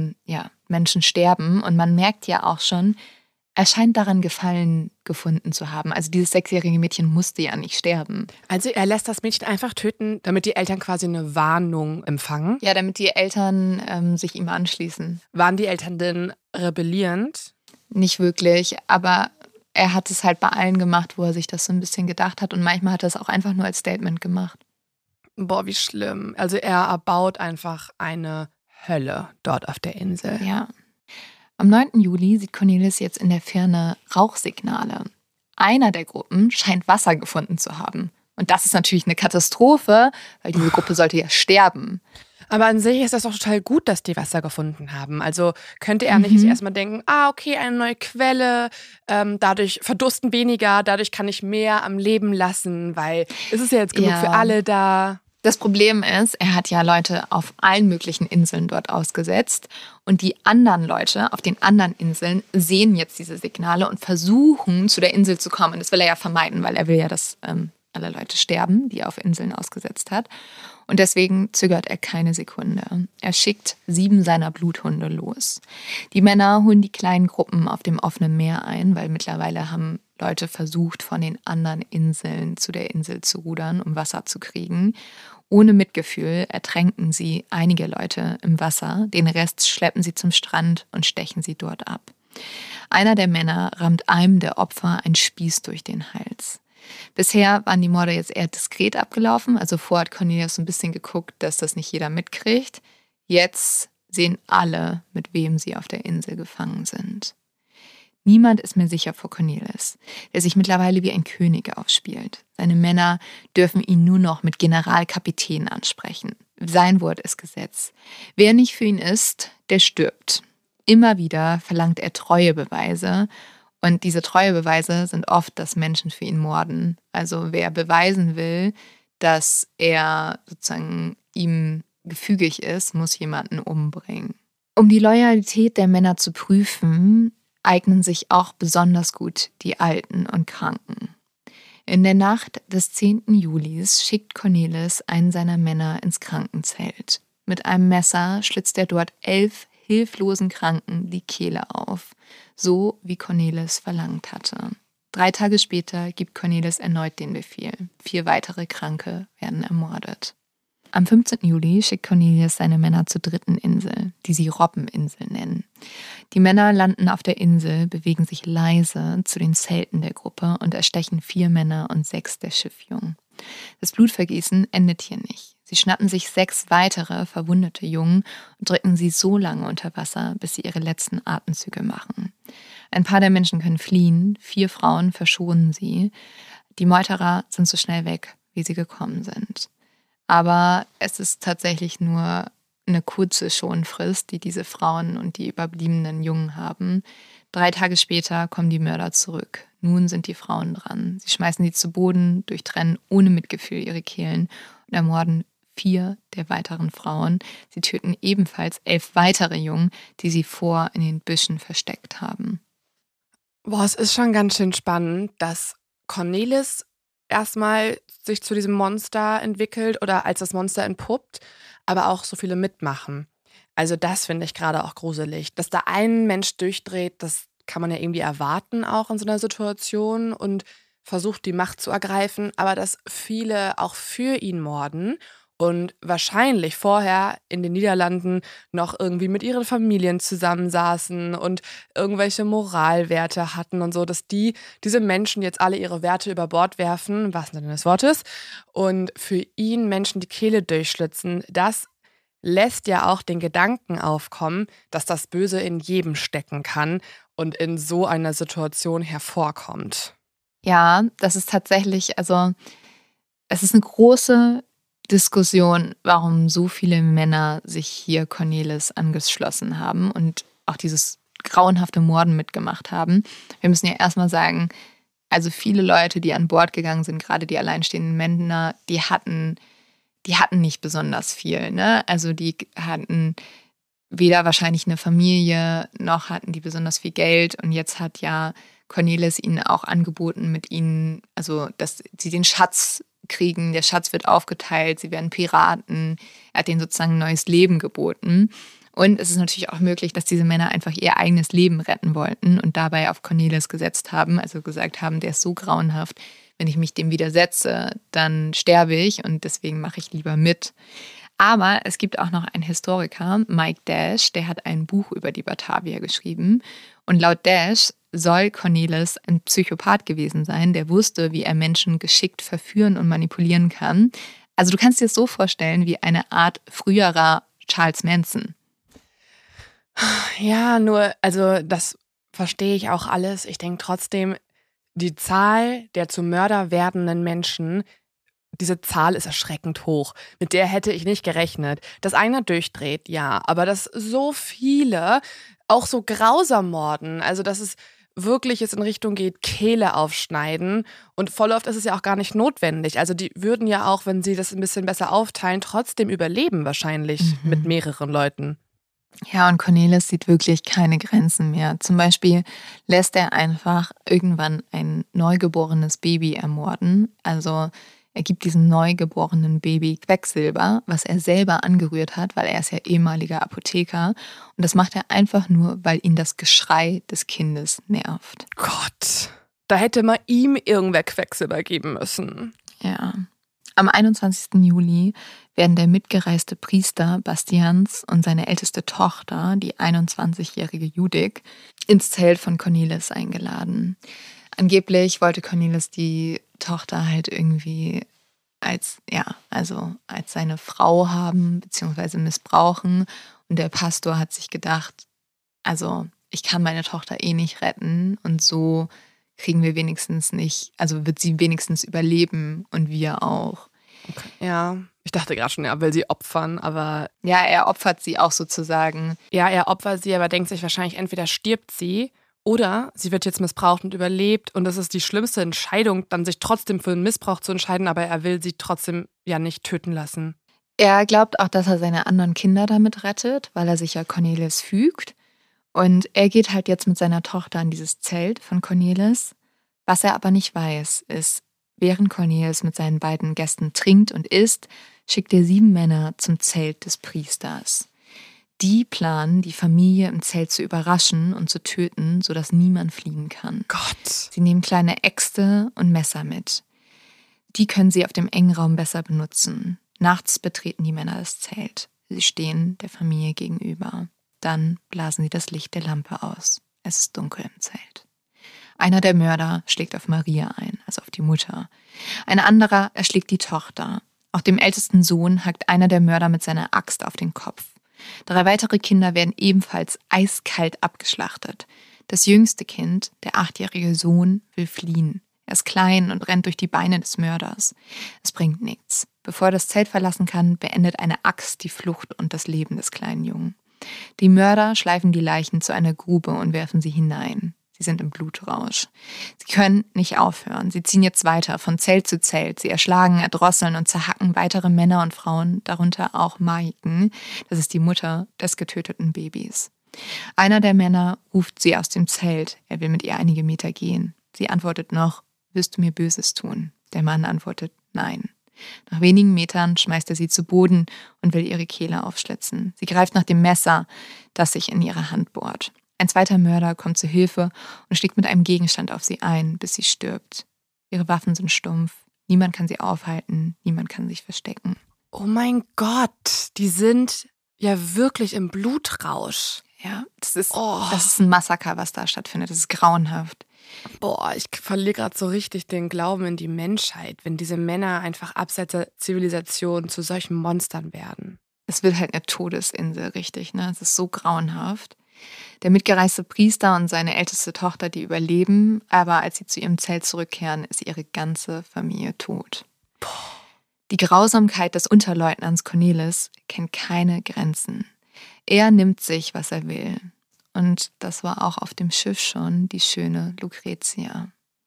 Menschen sterben. Und man merkt ja auch schon, er scheint daran Gefallen gefunden zu haben. Also dieses 6-jährige Mädchen musste ja nicht sterben. Also er lässt das Mädchen einfach töten, damit die Eltern quasi eine Warnung empfangen? Ja, damit die Eltern sich ihm anschließen. Waren die Eltern denn rebellierend? Nicht wirklich, aber er hat es halt bei allen gemacht, wo er sich das so ein bisschen gedacht hat. Und manchmal hat er es auch einfach nur als Statement gemacht. Boah, wie schlimm. Also er erbaut einfach eine Hölle dort auf der Insel. Ja. Am 9. Juli sieht Cornelius jetzt in der Ferne Rauchsignale. Einer der Gruppen scheint Wasser gefunden zu haben. Und das ist natürlich eine Katastrophe, weil diese Gruppe sollte ja sterben. Aber an sich ist das doch total gut, dass die Wasser gefunden haben. Also könnte er nicht erstmal denken, okay, eine neue Quelle, dadurch verdursten weniger, dadurch kann ich mehr am Leben lassen, weil es ist ja jetzt genug für alle da. Das Problem ist, er hat ja Leute auf allen möglichen Inseln dort ausgesetzt und die anderen Leute auf den anderen Inseln sehen jetzt diese Signale und versuchen, zu der Insel zu kommen. Und das will er ja vermeiden, weil er will ja, dass alle Leute sterben, die er auf Inseln ausgesetzt hat. Und deswegen zögert er keine Sekunde. Er schickt 7 seiner Bluthunde los. Die Männer holen die kleinen Gruppen auf dem offenen Meer ein, weil mittlerweile haben Leute versucht, von den anderen Inseln zu der Insel zu rudern, um Wasser zu kriegen. Ohne Mitgefühl ertränken sie einige Leute im Wasser, den Rest schleppen sie zum Strand und stechen sie dort ab. Einer der Männer rammt einem der Opfer einen Spieß durch den Hals. Bisher waren die Morde jetzt eher diskret abgelaufen, also vorher hat Cornelius so ein bisschen geguckt, dass das nicht jeder mitkriegt. Jetzt sehen alle, mit wem sie auf der Insel gefangen sind. Niemand ist mehr sicher vor Cornelis, der sich mittlerweile wie ein König aufspielt. Seine Männer dürfen ihn nur noch mit Generalkapitän ansprechen. Sein Wort ist Gesetz. Wer nicht für ihn ist, der stirbt. Immer wieder verlangt er Treuebeweise. Und diese Treuebeweise sind oft, dass Menschen für ihn morden. Also wer beweisen will, dass er sozusagen ihm gefügig ist, muss jemanden umbringen. Um die Loyalität der Männer zu prüfen, eignen sich auch besonders gut die Alten und Kranken. In der Nacht des 10. Julis schickt Cornelis einen seiner Männer ins Krankenzelt. Mit einem Messer schlitzt er dort 11 hilflosen Kranken die Kehle auf, so wie Cornelis verlangt hatte. 3 Tage später gibt Cornelis erneut den Befehl. 4 weitere Kranke werden ermordet. Am 15. Juli schickt Cornelis seine Männer zur 3. Insel, die sie Robbeninsel nennen. Die Männer landen auf der Insel, bewegen sich leise zu den Zelten der Gruppe und erstechen 4 Männer und 6 der Schiffjungen. Das Blutvergießen endet hier nicht. Sie schnappen sich 6 weitere verwundete Jungen und drücken sie so lange unter Wasser, bis sie ihre letzten Atemzüge machen. Ein paar der Menschen können fliehen, 4 Frauen verschonen sie. Die Meuterer sind so schnell weg, wie sie gekommen sind. Aber es ist tatsächlich nur eine kurze Schonfrist, die diese Frauen und die überbliebenen Jungen haben. 3 Tage später kommen die Mörder zurück. Nun sind die Frauen dran. Sie schmeißen sie zu Boden, durchtrennen ohne Mitgefühl ihre Kehlen und ermorden 4 der weiteren Frauen. Sie töten ebenfalls 11 weitere Jungen, die sie vor in den Büschen versteckt haben. Boah, es ist schon ganz schön spannend, dass Cornelis erstmal sich zu diesem Monster entwickelt oder als das Monster entpuppt, aber auch so viele mitmachen. Also das finde ich gerade auch gruselig. Dass da ein Mensch durchdreht, das kann man ja irgendwie erwarten auch in so einer Situation und versucht die Macht zu ergreifen, aber dass viele auch für ihn morden und wahrscheinlich vorher in den Niederlanden noch irgendwie mit ihren Familien zusammensaßen und irgendwelche Moralwerte hatten und so, dass diese Menschen jetzt alle ihre Werte über Bord werfen, im wahrsten Sinne des Wortes, und für ihn Menschen die Kehle durchschlitzen, das lässt ja auch den Gedanken aufkommen, dass das Böse in jedem stecken kann und in so einer Situation hervorkommt. Ja, das ist tatsächlich, also es ist eine große Diskussion, warum so viele Männer sich hier Cornelis angeschlossen haben und auch dieses grauenhafte Morden mitgemacht haben. Wir müssen ja erstmal sagen, also viele Leute, die an Bord gegangen sind, gerade die alleinstehenden Männer, die hatten nicht besonders viel, ne? Also die hatten weder wahrscheinlich eine Familie, noch hatten die besonders viel Geld. Und jetzt hat ja Cornelis ihnen auch angeboten, mit ihnen, also dass sie den Schatz kriegen. Der Schatz wird aufgeteilt, sie werden Piraten. Er hat denen sozusagen ein neues Leben geboten. Und es ist natürlich auch möglich, dass diese Männer einfach ihr eigenes Leben retten wollten und dabei auf Cornelis gesetzt haben, also gesagt haben, der ist so grauenhaft, wenn ich mich dem widersetze, dann sterbe ich und deswegen mache ich lieber mit. Aber es gibt auch noch einen Historiker, Mike Dash, der hat ein Buch über die Batavier geschrieben. Und laut Dash soll Cornelis ein Psychopath gewesen sein, der wusste, wie er Menschen geschickt verführen und manipulieren kann. Also du kannst dir das so vorstellen wie eine Art früherer Charles Manson. Ja, nur, also das verstehe ich auch alles. Ich denke trotzdem, die Zahl der zu Mörder werdenden Menschen, diese Zahl ist erschreckend hoch. Mit der hätte ich nicht gerechnet. Dass einer durchdreht, ja, aber dass so viele auch so grausam morden, also dass es wirklich jetzt in Richtung geht, Kehle aufschneiden. Und voll oft ist es ja auch gar nicht notwendig. Also die würden ja auch, wenn sie das ein bisschen besser aufteilen, trotzdem überleben wahrscheinlich mit mehreren Leuten. Ja, und Cornelis sieht wirklich keine Grenzen mehr. Zum Beispiel lässt er einfach irgendwann ein neugeborenes Baby ermorden. Also er gibt diesem neugeborenen Baby Quecksilber, was er selber angerührt hat, weil er ist ja ehemaliger Apotheker. Und das macht er einfach nur, weil ihn das Geschrei des Kindes nervt. Gott, da hätte man ihm irgendwer Quecksilber geben müssen. Ja. Am 21. Juli werden der mitgereiste Priester Bastians und seine älteste Tochter, die 21-jährige Judith, ins Zelt von Cornelis eingeladen. Angeblich wollte Cornelis die Tochter halt irgendwie als seine Frau haben bzw. missbrauchen. Und der Pastor hat sich gedacht, also ich kann meine Tochter eh nicht retten und so kriegen wir wenigstens nicht, also wird sie wenigstens überleben und wir auch. Okay. Ja, ich dachte gerade schon, er will sie opfern, aber... Ja, er opfert sie auch sozusagen. Ja, er opfert sie, aber denkt sich wahrscheinlich, entweder stirbt sie oder sie wird jetzt missbraucht und überlebt und das ist die schlimmste Entscheidung, dann sich trotzdem für den Missbrauch zu entscheiden, aber er will sie trotzdem ja nicht töten lassen. Er glaubt auch, dass er seine anderen Kinder damit rettet, weil er sich ja Cornelis fügt. Und er geht halt jetzt mit seiner Tochter in dieses Zelt von Cornelis. Was er aber nicht weiß, ist, während Cornelis mit seinen beiden Gästen trinkt und isst, schickt er 7 Männer zum Zelt des Priesters. Die planen, die Familie im Zelt zu überraschen und zu töten, sodass niemand fliehen kann. Gott. Sie nehmen kleine Äxte und Messer mit. Die können sie auf dem engen Raum besser benutzen. Nachts betreten die Männer das Zelt. Sie stehen der Familie gegenüber. Dann blasen sie das Licht der Lampe aus. Es ist dunkel im Zelt. Einer der Mörder schlägt auf Maria ein, also auf die Mutter. Ein anderer erschlägt die Tochter. Auch dem ältesten Sohn hackt einer der Mörder mit seiner Axt auf den Kopf. 3 weitere Kinder werden ebenfalls eiskalt abgeschlachtet. Das jüngste Kind, der 8-jährige Sohn, will fliehen. Er ist klein und rennt durch die Beine des Mörders. Es bringt nichts. Bevor er das Zelt verlassen kann, beendet eine Axt die Flucht und das Leben des kleinen Jungen. Die Mörder schleifen die Leichen zu einer Grube und werfen sie hinein. Sie sind im Blutrausch. Sie können nicht aufhören. Sie ziehen jetzt weiter von Zelt zu Zelt. Sie erschlagen, erdrosseln und zerhacken weitere Männer und Frauen, darunter auch Maiken. Das ist die Mutter des getöteten Babys. Einer der Männer ruft sie aus dem Zelt. Er will mit ihr einige Meter gehen. Sie antwortet noch, wirst du mir Böses tun? Der Mann antwortet, nein. Nach wenigen Metern schmeißt er sie zu Boden und will ihre Kehle aufschlitzen. Sie greift nach dem Messer, das sich in ihre Hand bohrt. Ein zweiter Mörder kommt zu Hilfe und schlägt mit einem Gegenstand auf sie ein, bis sie stirbt. Ihre Waffen sind stumpf. Niemand kann sie aufhalten. Niemand kann sich verstecken. Oh mein Gott, die sind ja wirklich im Blutrausch. Ja, das ist ein Massaker, was da stattfindet. Das ist grauenhaft. Boah, ich verliere gerade so richtig den Glauben in die Menschheit, wenn diese Männer einfach abseits der Zivilisation zu solchen Monstern werden. Es wird halt eine Todesinsel, richtig, ne? Es ist so grauenhaft. Der mitgereiste Priester und seine älteste Tochter, die überleben, aber als sie zu ihrem Zelt zurückkehren, ist ihre ganze Familie tot. Die Grausamkeit des Unterleutnants Cornelis kennt keine Grenzen. Er nimmt sich, was er will. Und das war auch auf dem Schiff schon die schöne Lucretia.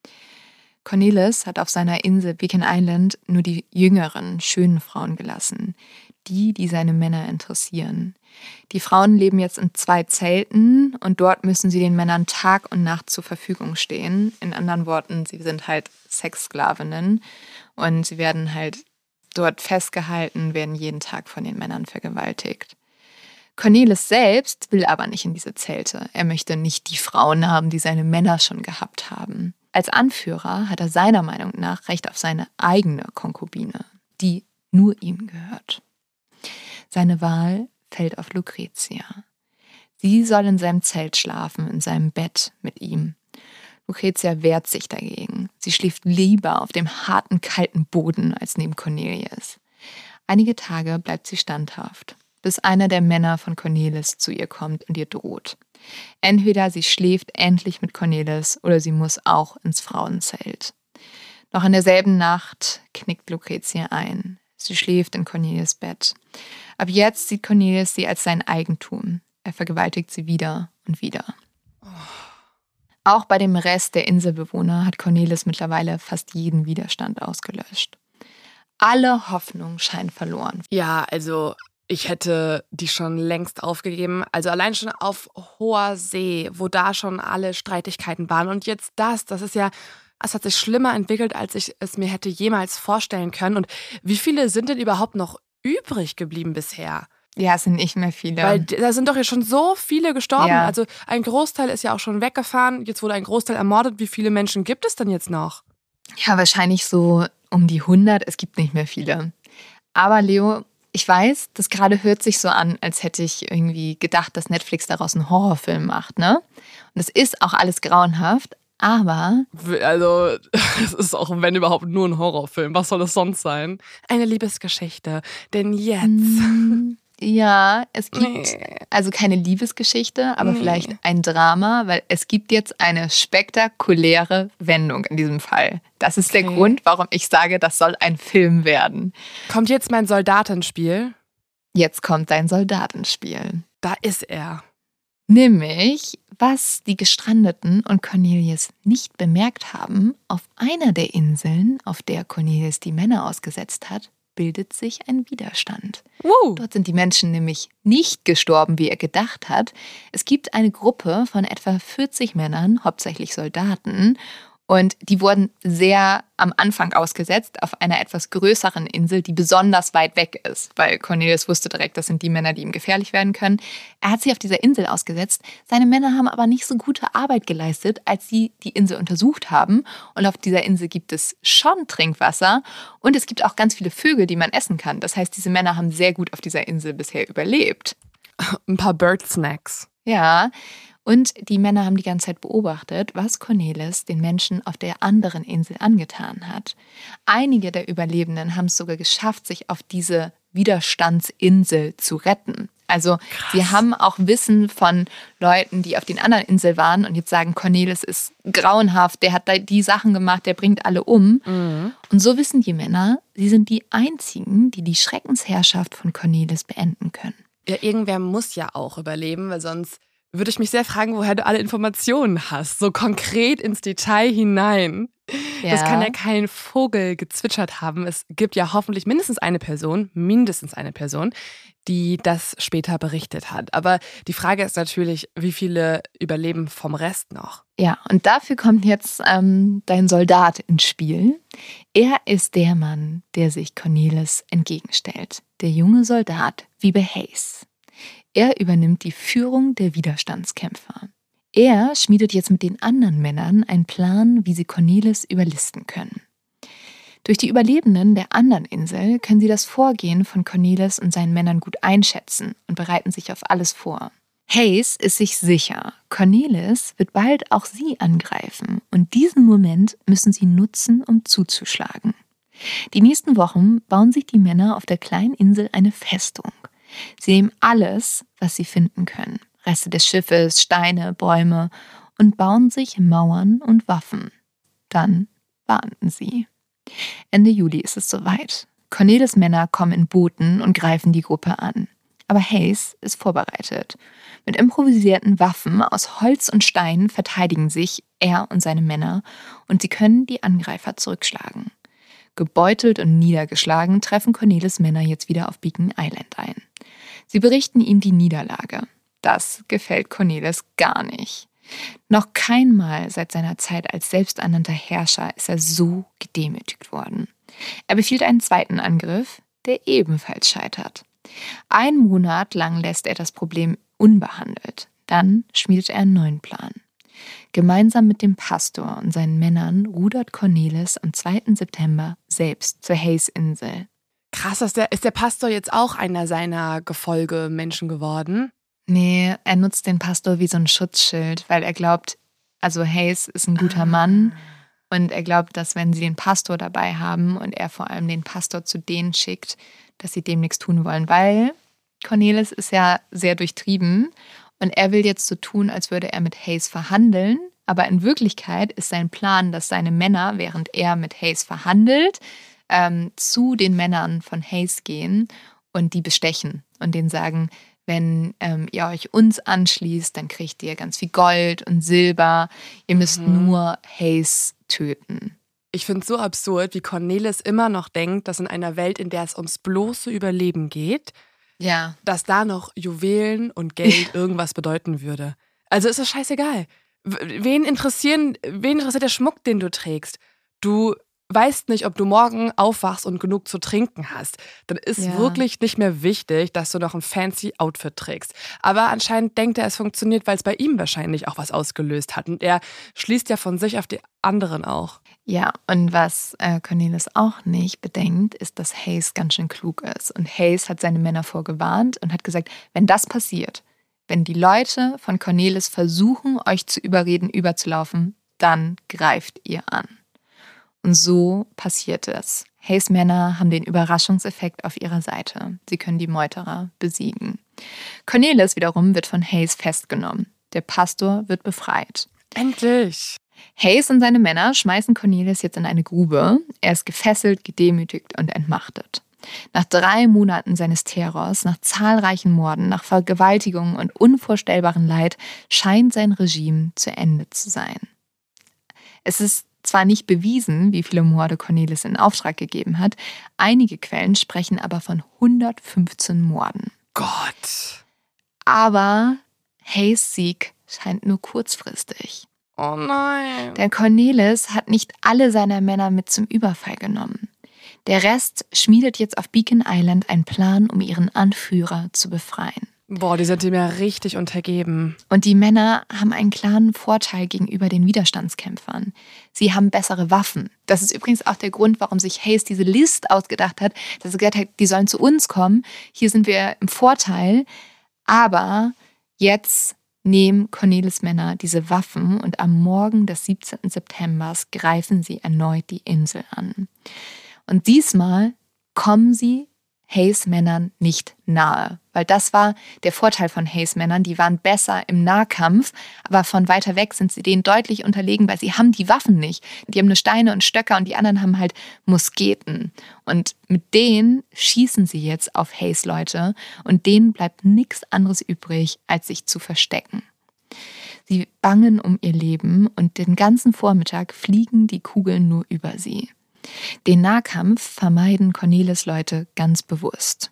Cornelis hat auf seiner Insel Beacon Island nur die jüngeren, schönen Frauen gelassen. Die seine Männer interessieren. Die Frauen leben jetzt in 2 Zelten und dort müssen sie den Männern Tag und Nacht zur Verfügung stehen. In anderen Worten, sie sind halt Sexsklavinnen und sie werden halt dort festgehalten, werden jeden Tag von den Männern vergewaltigt. Cornelis selbst will aber nicht in diese Zelte. Er möchte nicht die Frauen haben, die seine Männer schon gehabt haben. Als Anführer hat er seiner Meinung nach Recht auf seine eigene Konkubine, die nur ihm gehört. Seine Wahl fällt auf Lucretia. Sie soll in seinem Zelt schlafen, in seinem Bett mit ihm. Lucretia wehrt sich dagegen. Sie schläft lieber auf dem harten, kalten Boden als neben Cornelis. Einige Tage bleibt sie standhaft, bis einer der Männer von Cornelis zu ihr kommt und ihr droht. Entweder sie schläft endlich mit Cornelis oder sie muss auch ins Frauenzelt. Noch in derselben Nacht knickt Lucretia ein. Sie schläft in Cornelis Bett. Ab jetzt sieht Cornelis sie als sein Eigentum. Er vergewaltigt sie wieder und wieder. Auch bei dem Rest der Inselbewohner hat Cornelis mittlerweile fast jeden Widerstand ausgelöscht. Alle Hoffnung scheint verloren. Ja, also ich hätte die schon längst aufgegeben. Also allein schon auf hoher See, wo da schon alle Streitigkeiten waren. Und jetzt das ist ja, es hat sich schlimmer entwickelt, als ich es mir hätte jemals vorstellen können. Und wie viele sind denn überhaupt noch übrig geblieben bisher? Ja, es sind nicht mehr viele. Weil da sind doch jetzt schon so viele gestorben. Ja. Also ein Großteil ist ja auch schon weggefahren. Jetzt wurde ein Großteil ermordet. Wie viele Menschen gibt es denn jetzt noch? Ja, wahrscheinlich so um die 100. Es gibt nicht mehr viele. Aber Leo, ich weiß, das gerade hört sich so an, als hätte ich irgendwie gedacht, dass Netflix daraus einen Horrorfilm macht, ne? Und es ist auch alles grauenhaft, aber... Also, es ist auch, wenn überhaupt, nur ein Horrorfilm. Was soll es sonst sein? Eine Liebesgeschichte. Denn jetzt... Ja, es gibt also keine Liebesgeschichte, aber vielleicht ein Drama, weil es gibt jetzt eine spektakuläre Wendung in diesem Fall. Das ist der Grund, warum ich sage, das soll ein Film werden. Kommt jetzt mein Soldat ins Spiel? Jetzt kommt dein Soldat ins Spiel. Da ist er. Nämlich, was die Gestrandeten und Cornelius nicht bemerkt haben, auf einer der Inseln, auf der Cornelius die Männer ausgesetzt hat, bildet sich ein Widerstand. Dort sind die Menschen nämlich nicht gestorben, wie er gedacht hat. Es gibt eine Gruppe von etwa 40 Männern, hauptsächlich Soldaten, und die wurden sehr am Anfang ausgesetzt auf einer etwas größeren Insel, die besonders weit weg ist, weil Cornelius wusste direkt, das sind die Männer, die ihm gefährlich werden können. Er hat sie auf dieser Insel ausgesetzt. Seine Männer haben aber nicht so gute Arbeit geleistet, als sie die Insel untersucht haben. Und auf dieser Insel gibt es schon Trinkwasser und es gibt auch ganz viele Vögel, die man essen kann. Das heißt, diese Männer haben sehr gut auf dieser Insel bisher überlebt. Ein paar Bird-Snacks. Ja, und die Männer haben die ganze Zeit beobachtet, was Cornelis den Menschen auf der anderen Insel angetan hat. Einige der Überlebenden haben es sogar geschafft, sich auf diese Widerstandsinsel zu retten. Also sie haben auch Wissen von Leuten, die auf den anderen Inseln waren und jetzt sagen, Cornelis ist grauenhaft, der hat die Sachen gemacht, der bringt alle um. Und so wissen die Männer, sie sind die Einzigen, die die Schreckensherrschaft von Cornelis beenden können. Ja, irgendwer muss ja auch überleben, weil sonst würde ich mich sehr fragen, woher du alle Informationen hast. So konkret ins Detail hinein. Ja. Das kann ja kein Vogel gezwitschert haben. Es gibt ja hoffentlich mindestens eine Person, die das später berichtet hat. Aber die Frage ist natürlich, wie viele überleben vom Rest noch? Ja, und dafür kommt jetzt dein Soldat ins Spiel. Er ist der Mann, der sich Cornelis entgegenstellt. Der junge Soldat Wiebe Hayes. Er übernimmt die Führung der Widerstandskämpfer. Er schmiedet jetzt mit den anderen Männern einen Plan, wie sie Cornelis überlisten können. Durch die Überlebenden der anderen Insel können sie das Vorgehen von Cornelis und seinen Männern gut einschätzen und bereiten sich auf alles vor. Hayes ist sich sicher, Cornelis wird bald auch sie angreifen und diesen Moment müssen sie nutzen, um zuzuschlagen. Die nächsten Wochen bauen sich die Männer auf der kleinen Insel eine Festung. Sie nehmen alles, was sie finden können, Reste des Schiffes, Steine, Bäume und bauen sich Mauern und Waffen. Dann warten sie. Ende Juli ist es soweit. Cornelis' Männer kommen in Booten und greifen die Gruppe an. Aber Hayes ist vorbereitet. Mit improvisierten Waffen aus Holz und Stein verteidigen sich er und seine Männer und sie können die Angreifer zurückschlagen. Gebeutelt und niedergeschlagen treffen Cornelis' Männer jetzt wieder auf Beacon Island ein. Sie berichten ihm die Niederlage. Das gefällt Cornelis gar nicht. Noch kein Mal seit seiner Zeit als selbsternannter Herrscher ist er so gedemütigt worden. Er befiehlt einen zweiten Angriff, der ebenfalls scheitert. 1 Monat lang lässt er das Problem unbehandelt. Dann schmiedet er einen neuen Plan. Gemeinsam mit dem Pastor und seinen Männern rudert Cornelis am 2. September selbst zur Hayes-Insel. Krass, ist der Pastor jetzt auch einer seiner Gefolge-Menschen geworden? Nee, er nutzt den Pastor wie so ein Schutzschild, weil er glaubt, also Hayes ist ein guter Mann und er glaubt, dass wenn sie den Pastor dabei haben und er vor allem den Pastor zu denen schickt, dass sie dem nichts tun wollen, weil Cornelis ist ja sehr durchtrieben und er will jetzt so tun, als würde er mit Hayes verhandeln, aber in Wirklichkeit ist sein Plan, dass seine Männer, während er mit Hayes verhandelt, zu den Männern von Hayes gehen und die bestechen und denen sagen, wenn ihr euch uns anschließt, dann kriegt ihr ganz viel Gold und Silber. Ihr müsst nur Hayes töten. Ich finde es so absurd, wie Cornelis immer noch denkt, dass in einer Welt, in der es ums bloße Überleben geht, dass da noch Juwelen und Geld irgendwas bedeuten würde. Also ist das scheißegal. Wen interessiert der Schmuck, den du trägst? Du weißt nicht, ob du morgen aufwachst und genug zu trinken hast, dann ist wirklich nicht mehr wichtig, dass du noch ein fancy Outfit trägst. Aber anscheinend denkt er, es funktioniert, weil es bei ihm wahrscheinlich auch was ausgelöst hat. Und er schließt ja von sich auf die anderen auch. Ja, und was Cornelis auch nicht bedenkt, ist, dass Hayes ganz schön klug ist. Und Hayes hat seine Männer vorgewarnt und hat gesagt, wenn das passiert, wenn die Leute von Cornelis versuchen, euch zu überreden, überzulaufen, dann greift ihr an. Und so passiert es. Hayes Männer haben den Überraschungseffekt auf ihrer Seite. Sie können die Meuterer besiegen. Cornelis wiederum wird von Hayes festgenommen. Der Pastor wird befreit. Endlich! Hayes und seine Männer schmeißen Cornelis jetzt in eine Grube. Er ist gefesselt, gedemütigt und entmachtet. Nach 3 Monaten seines Terrors, nach zahlreichen Morden, nach Vergewaltigungen und unvorstellbarem Leid scheint sein Regime zu Ende zu sein. Es ist zwar nicht bewiesen, wie viele Morde Cornelis in Auftrag gegeben hat, einige Quellen sprechen aber von 115 Morden. Gott! Aber Hayes Sieg scheint nur kurzfristig. Oh nein! Der Cornelis hat nicht alle seiner Männer mit zum Überfall genommen. Der Rest schmiedet jetzt auf Beacon Island einen Plan, um ihren Anführer zu befreien. Boah, die sind ihm ja richtig untergeben. Und die Männer haben einen klaren Vorteil gegenüber den Widerstandskämpfern. Sie haben bessere Waffen. Das ist übrigens auch der Grund, warum sich Hayes diese List ausgedacht hat, dass er gesagt hat, die sollen zu uns kommen. Hier sind wir im Vorteil. Aber jetzt nehmen Cornelis Männer diese Waffen und am Morgen des 17. September greifen sie erneut die Insel an. Und diesmal kommen sie Hayes Männern nicht nahe. Weil das war der Vorteil von Hayes Männern. Die waren besser im Nahkampf, aber von weiter weg sind sie denen deutlich unterlegen, weil sie haben die Waffen nicht. Die haben nur Steine und Stöcker und die anderen haben halt Musketen. Und mit denen schießen sie jetzt auf Hayes Leute und denen bleibt nichts anderes übrig, als sich zu verstecken. Sie bangen um ihr Leben und den ganzen Vormittag fliegen die Kugeln nur über sie. Den Nahkampf vermeiden Cornelis Leute ganz bewusst.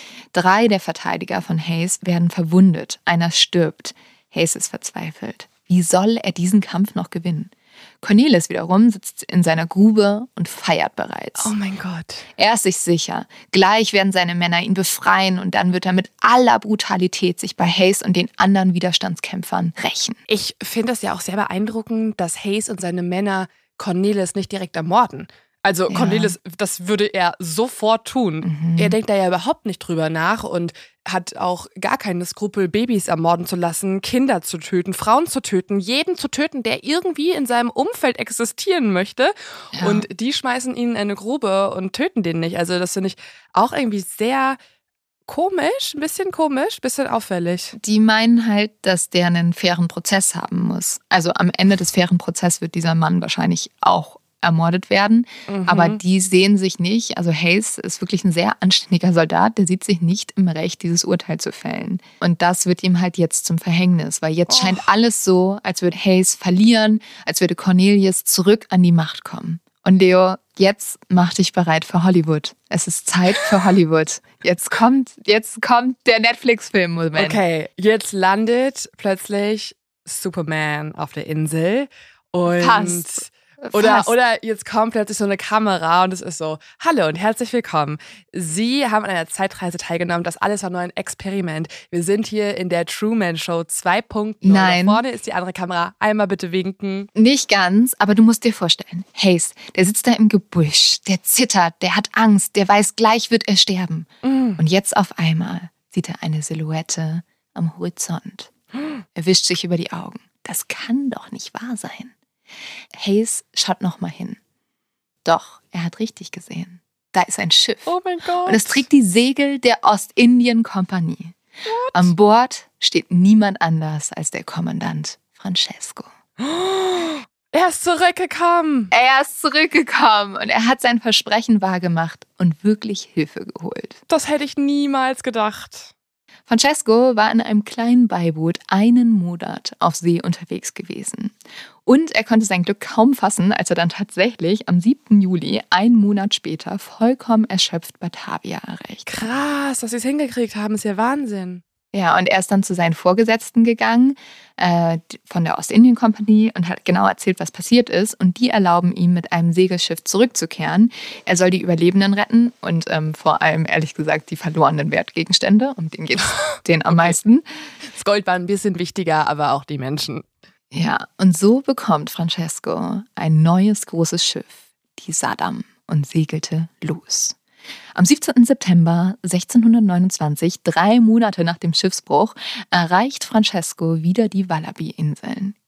3 der Verteidiger von Hayes werden verwundet, einer stirbt. Hayes ist verzweifelt. Wie soll er diesen Kampf noch gewinnen? Cornelis wiederum sitzt in seiner Grube und feiert bereits. Oh mein Gott. Er ist sich sicher. Gleich werden seine Männer ihn befreien und dann wird er mit aller Brutalität sich bei Hayes und den anderen Widerstandskämpfern rächen. Ich finde es ja auch sehr beeindruckend, dass Hayes und seine Männer Cornelis nicht direkt ermorden. Also Cornelis, das würde er sofort tun. Er denkt da ja überhaupt nicht drüber nach und hat auch gar keine Skrupel, Babys ermorden zu lassen, Kinder zu töten, Frauen zu töten, jeden zu töten, der irgendwie in seinem Umfeld existieren möchte. Ja. Und die schmeißen ihn in eine Grube und töten den nicht. Also das finde ich auch irgendwie sehr komisch, ein bisschen auffällig. Die meinen halt, dass der einen fairen Prozess haben muss. Also am Ende des fairen Prozesses wird dieser Mann wahrscheinlich auch ermordet werden, aber die sehen sich nicht, also Hayes ist wirklich ein sehr anständiger Soldat, der sieht sich nicht im Recht, dieses Urteil zu fällen. Und das wird ihm halt jetzt zum Verhängnis, weil jetzt scheint alles so, als würde Hayes verlieren, als würde Cornelius zurück an die Macht kommen. Und Leo, jetzt mach dich bereit für Hollywood. Es ist Zeit für Hollywood. Jetzt kommt der Netflix-Film-Moment. Okay, jetzt landet plötzlich Superman auf der Insel und Passt. Oder jetzt kommt plötzlich so eine Kamera und es ist so, hallo und herzlich willkommen. Sie haben an einer Zeitreise teilgenommen, das alles war nur ein Experiment. Wir sind hier in der Truman Show 2.0. Nein. Da vorne ist die andere Kamera. Einmal bitte winken. Nicht ganz, aber du musst dir vorstellen, Hayes, der sitzt da im Gebüsch, der zittert, der hat Angst, der weiß, gleich wird er sterben. Und jetzt auf einmal sieht er eine Silhouette am Horizont. Er wischt sich über die Augen. Das kann doch nicht wahr sein. Hayes schaut nochmal hin. Doch, er hat richtig gesehen. Da ist ein Schiff. Oh mein Gott. Und es trägt die Segel der Ostindien-Kompanie. An Bord steht niemand anders als der Kommandant Francesco. Er ist zurückgekommen. Und er hat sein Versprechen wahrgemacht und wirklich Hilfe geholt. Das hätte ich niemals gedacht. Francesco war in einem kleinen Beiboot 1 Monat auf See unterwegs gewesen. Und er konnte sein Glück kaum fassen, als er dann tatsächlich am 7. Juli, 1 Monat später, vollkommen erschöpft Batavia erreicht. Krass, dass sie es hingekriegt haben, ist ja Wahnsinn. Ja, und er ist dann zu seinen Vorgesetzten gegangen von der Ostindien-Kompanie und hat genau erzählt, was passiert ist. Und die erlauben ihm, mit einem Segelschiff zurückzukehren. Er soll die Überlebenden retten und vor allem, ehrlich gesagt, die verlorenen Wertgegenstände. Um den geht es denen am meisten. Das Gold war ein bisschen wichtiger, aber auch die Menschen. Ja, und so bekommt Francesco ein neues großes Schiff, die Saddam, und segelte los. Am 17. September 1629, 3 Monate nach dem Schiffsbruch, erreicht Francesco wieder die Wallaby-Inseln.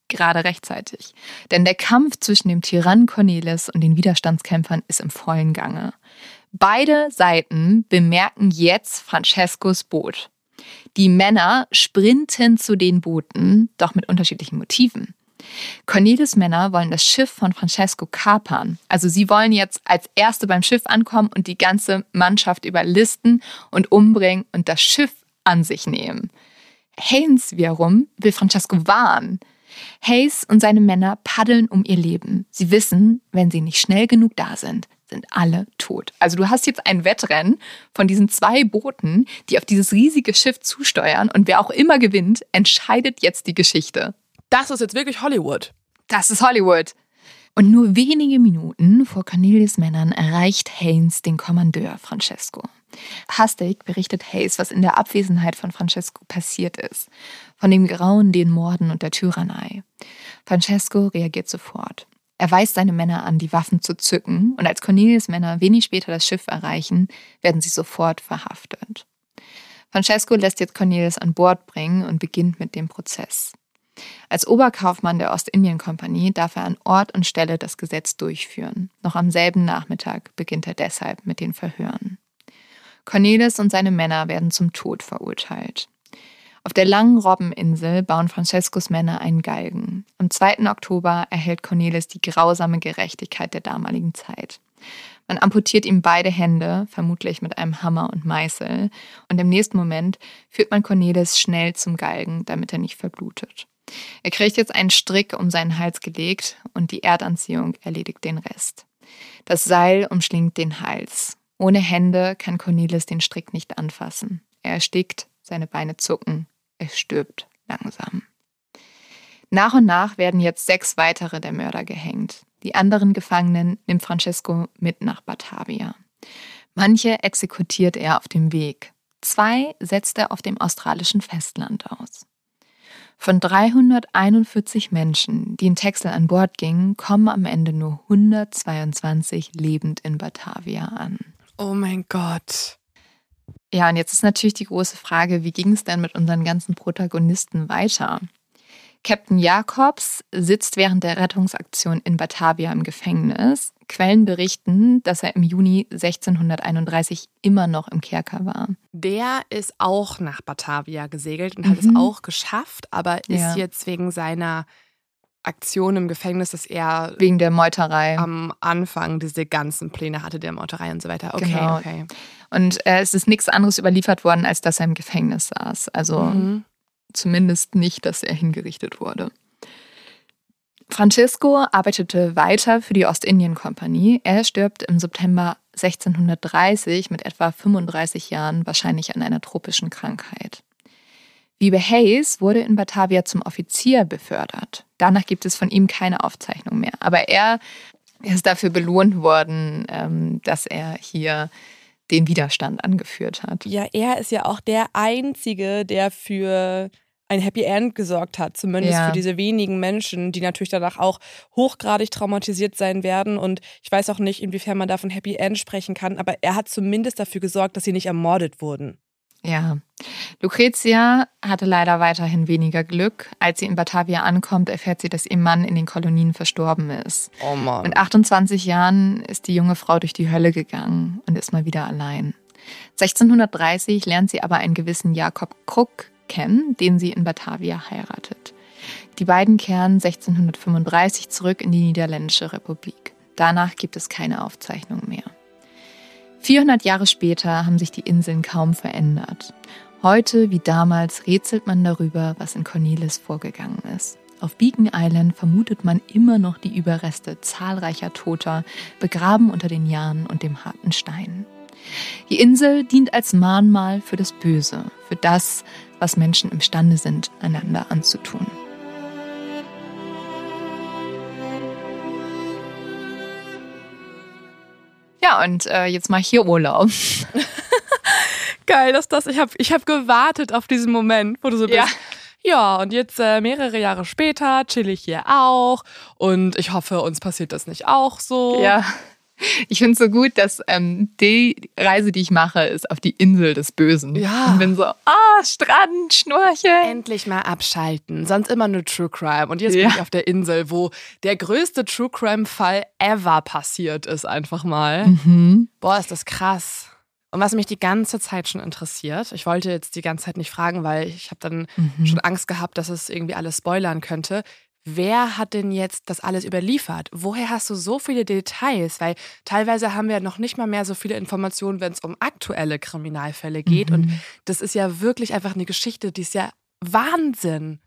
gerade rechtzeitig. Denn der Kampf zwischen dem Tyrann Cornelis und den Widerstandskämpfern ist im vollen Gange. Beide Seiten bemerken jetzt Francescos Boot. Die Männer sprinten zu den Booten, doch mit unterschiedlichen Motiven. Cornelis' Männer wollen das Schiff von Francesco kapern. Also sie wollen jetzt als Erste beim Schiff ankommen und die ganze Mannschaft überlisten und umbringen und das Schiff an sich nehmen. Haynes wiederum will Francesco warnen. Hayes und seine Männer paddeln um ihr Leben. Sie wissen, wenn sie nicht schnell genug da sind alle tot. Also du hast jetzt ein Wettrennen von diesen 2 Booten, die auf dieses riesige Schiff zusteuern und wer auch immer gewinnt, entscheidet jetzt die Geschichte. Das ist jetzt wirklich Hollywood. Das ist Hollywood. Und nur wenige Minuten vor Cornelis' Männern erreicht Haynes den Kommandeur Francesco. Hastig berichtet Hayes, was in der Abwesenheit von Francesco passiert ist. Von dem Grauen, den Morden und der Tyrannei. Francesco reagiert sofort. Er weist seine Männer an, die Waffen zu zücken, und als Cornelis' Männer wenig später das Schiff erreichen, werden sie sofort verhaftet. Francesco lässt jetzt Cornelis an Bord bringen und beginnt mit dem Prozess. Als Oberkaufmann der Ostindien-Kompanie darf er an Ort und Stelle das Gesetz durchführen. Noch am selben Nachmittag beginnt er deshalb mit den Verhören. Cornelis und seine Männer werden zum Tod verurteilt. Auf der langen Robbeninsel bauen Francescos Männer einen Galgen. Am 2. Oktober erhält Cornelis die grausame Gerechtigkeit der damaligen Zeit. Man amputiert ihm beide Hände, vermutlich mit einem Hammer und Meißel, und im nächsten Moment führt man Cornelis schnell zum Galgen, damit er nicht verblutet. Er kriegt jetzt einen Strick um seinen Hals gelegt und die Erdanziehung erledigt den Rest. Das Seil umschlingt den Hals. Ohne Hände kann Cornelis den Strick nicht anfassen. Er erstickt, seine Beine zucken, er stirbt langsam. Nach und nach werden jetzt 6 weitere der Mörder gehängt. Die anderen Gefangenen nimmt Francesco mit nach Batavia. Manche exekutiert er auf dem Weg. 2 setzt er auf dem australischen Festland aus. Von 341 Menschen, die in Texel an Bord gingen, kommen am Ende nur 122 lebend in Batavia an. Oh mein Gott. Ja, und jetzt ist natürlich die große Frage, wie ging es denn mit unseren ganzen Protagonisten weiter? Captain Jacobs sitzt während der Rettungsaktion in Batavia im Gefängnis. Quellen berichten, dass er im Juni 1631 immer noch im Kerker war. Der ist auch nach Batavia gesegelt und hat es auch geschafft, aber ist jetzt wegen seiner Aktion im Gefängnis, dass er wegen der Meuterei am Anfang diese ganzen Pläne hatte, der Meuterei und so weiter. Okay, genau. Okay. Und es ist nichts anderes überliefert worden, als dass er im Gefängnis saß. Also zumindest nicht, dass er hingerichtet wurde. Francesco arbeitete weiter für die Ostindien-Kompanie. Er stirbt im September 1630 mit etwa 35 Jahren, wahrscheinlich an einer tropischen Krankheit. Wiebe Hayes wurde in Batavia zum Offizier befördert. Danach gibt es von ihm keine Aufzeichnung mehr. Aber er ist dafür belohnt worden, dass er hier den Widerstand angeführt hat. Ja, er ist ja auch der Einzige, der für ein Happy End gesorgt hat. Zumindest für diese wenigen Menschen, die natürlich danach auch hochgradig traumatisiert sein werden. Und ich weiß auch nicht, inwiefern man da von Happy End sprechen kann, aber er hat zumindest dafür gesorgt, dass sie nicht ermordet wurden. Ja, Lucrezia hatte leider weiterhin weniger Glück. Als sie in Batavia ankommt, erfährt sie, dass ihr Mann in den Kolonien verstorben ist. Oh Mann. Mit 28 Jahren ist die junge Frau durch die Hölle gegangen und ist mal wieder allein. 1630 lernt sie aber einen gewissen Jakob Kruk kennen, den sie in Batavia heiratet. Die beiden kehren 1635 zurück in die Niederländische Republik. Danach gibt es keine Aufzeichnung mehr. 400 Jahre später haben sich die Inseln kaum verändert. Heute wie damals rätselt man darüber, was in Cornelis vorgegangen ist. Auf Beacon Island vermutet man immer noch die Überreste zahlreicher Toter, begraben unter den Jahren und dem harten Stein. Die Insel dient als Mahnmal für das Böse, für das, was Menschen imstande sind, einander anzutun. Ja, und jetzt mache ich hier Urlaub. Geil, ich hab gewartet auf diesen Moment, wo du so bist. Ja, und jetzt mehrere Jahre später chill ich hier auch und ich hoffe, uns passiert das nicht auch so. Ja, Ich finde es so gut, dass die Reise, die ich mache, ist auf die Insel des Bösen. Ja. Und bin so, Strand, Schnorcheln. Endlich mal abschalten. Sonst immer nur True Crime. Und jetzt bin ich auf der Insel, wo der größte True Crime-Fall ever passiert ist, einfach mal. Boah, ist das krass. Und was mich die ganze Zeit schon interessiert, ich wollte jetzt die ganze Zeit nicht fragen, weil ich habe dann schon Angst gehabt, dass es irgendwie alles spoilern könnte. Wer hat denn jetzt das alles überliefert? Woher hast du so viele Details? Weil teilweise haben wir ja noch nicht mal mehr so viele Informationen, wenn es um aktuelle Kriminalfälle geht. Und das ist ja wirklich einfach eine Geschichte, die ist ja Wahnsinn.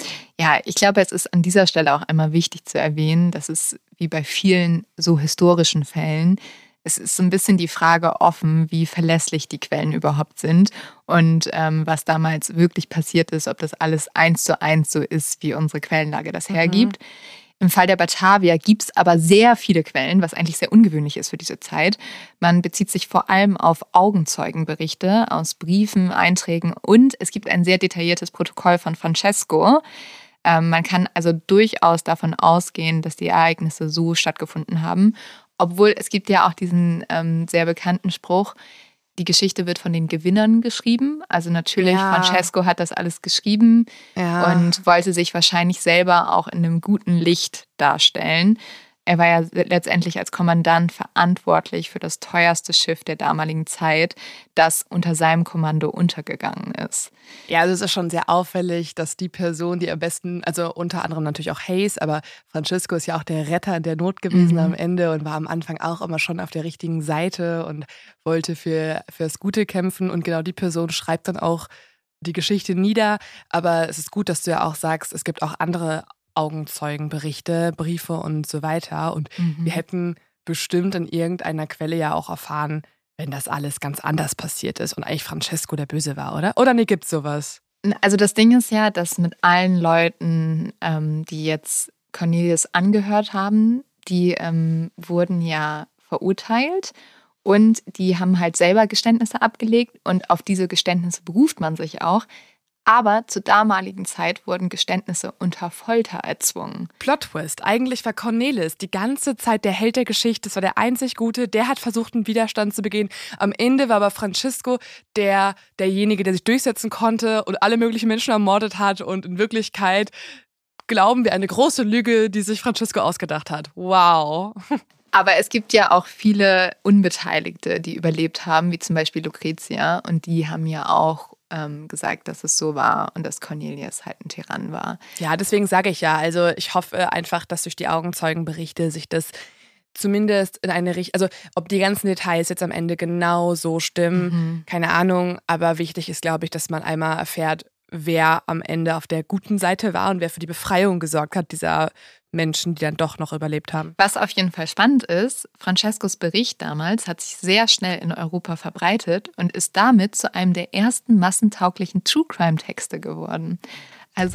Ja, ich glaube, es ist an dieser Stelle auch einmal wichtig zu erwähnen, dass es wie bei vielen so historischen Fällen, es ist so ein bisschen die Frage offen, wie verlässlich die Quellen überhaupt sind und was damals wirklich passiert ist, ob das alles 1:1 so ist, wie unsere Quellenlage das hergibt. Im Fall der Batavier gibt es aber sehr viele Quellen, was eigentlich sehr ungewöhnlich ist für diese Zeit. Man bezieht sich vor allem auf Augenzeugenberichte aus Briefen, Einträgen und es gibt ein sehr detailliertes Protokoll von Francesco. Man kann also durchaus davon ausgehen, dass die Ereignisse so stattgefunden haben. Obwohl es gibt ja auch diesen sehr bekannten Spruch, die Geschichte wird von den Gewinnern geschrieben. Also natürlich, Francesco hat das alles geschrieben und wollte sich wahrscheinlich selber auch in einem guten Licht darstellen. Er war ja letztendlich als Kommandant verantwortlich für das teuerste Schiff der damaligen Zeit, das unter seinem Kommando untergegangen ist. Ja, also es ist schon sehr auffällig, dass die Person, die am besten, also unter anderem natürlich auch Hayes, aber Francesco ist ja auch der Retter in der Not gewesen am Ende und war am Anfang auch immer schon auf der richtigen Seite und wollte fürs Gute kämpfen. Und genau die Person schreibt dann auch die Geschichte nieder. Aber es ist gut, dass du ja auch sagst, es gibt auch andere Augenzeugenberichte, Briefe und so weiter. Und wir hätten bestimmt in irgendeiner Quelle ja auch erfahren, wenn das alles ganz anders passiert ist und eigentlich Francesco der Böse war, oder? Oder nee, gibt's sowas? Also das Ding ist ja, dass mit allen Leuten, die jetzt Cornelius angehört haben, die wurden ja verurteilt und die haben halt selber Geständnisse abgelegt und auf diese Geständnisse beruft man sich auch. Aber zur damaligen Zeit wurden Geständnisse unter Folter erzwungen. Plot-Twist. Eigentlich war Cornelis die ganze Zeit der Held der Geschichte. Das war der einzig Gute. Der hat versucht, einen Widerstand zu begehen. Am Ende war aber Francesco derjenige, der sich durchsetzen konnte und alle möglichen Menschen ermordet hat. Und in Wirklichkeit glauben wir eine große Lüge, die sich Francesco ausgedacht hat. Wow. Aber es gibt ja auch viele Unbeteiligte, die überlebt haben, wie zum Beispiel Lucrezia. Und die haben ja auch gesagt, dass es so war und dass Cornelius halt ein Tyrann war. Ja, deswegen sage ich ja. Also ich hoffe einfach, dass durch die Augenzeugenberichte sich das zumindest in eine Richtung, also ob die ganzen Details jetzt am Ende genau so stimmen, keine Ahnung. Aber wichtig ist, glaube ich, dass man einmal erfährt, wer am Ende auf der guten Seite war und wer für die Befreiung gesorgt hat, dieser Menschen, die dann doch noch überlebt haben. Was auf jeden Fall spannend ist, Francescos Bericht damals hat sich sehr schnell in Europa verbreitet und ist damit zu einem der ersten massentauglichen True-Crime-Texte geworden. Also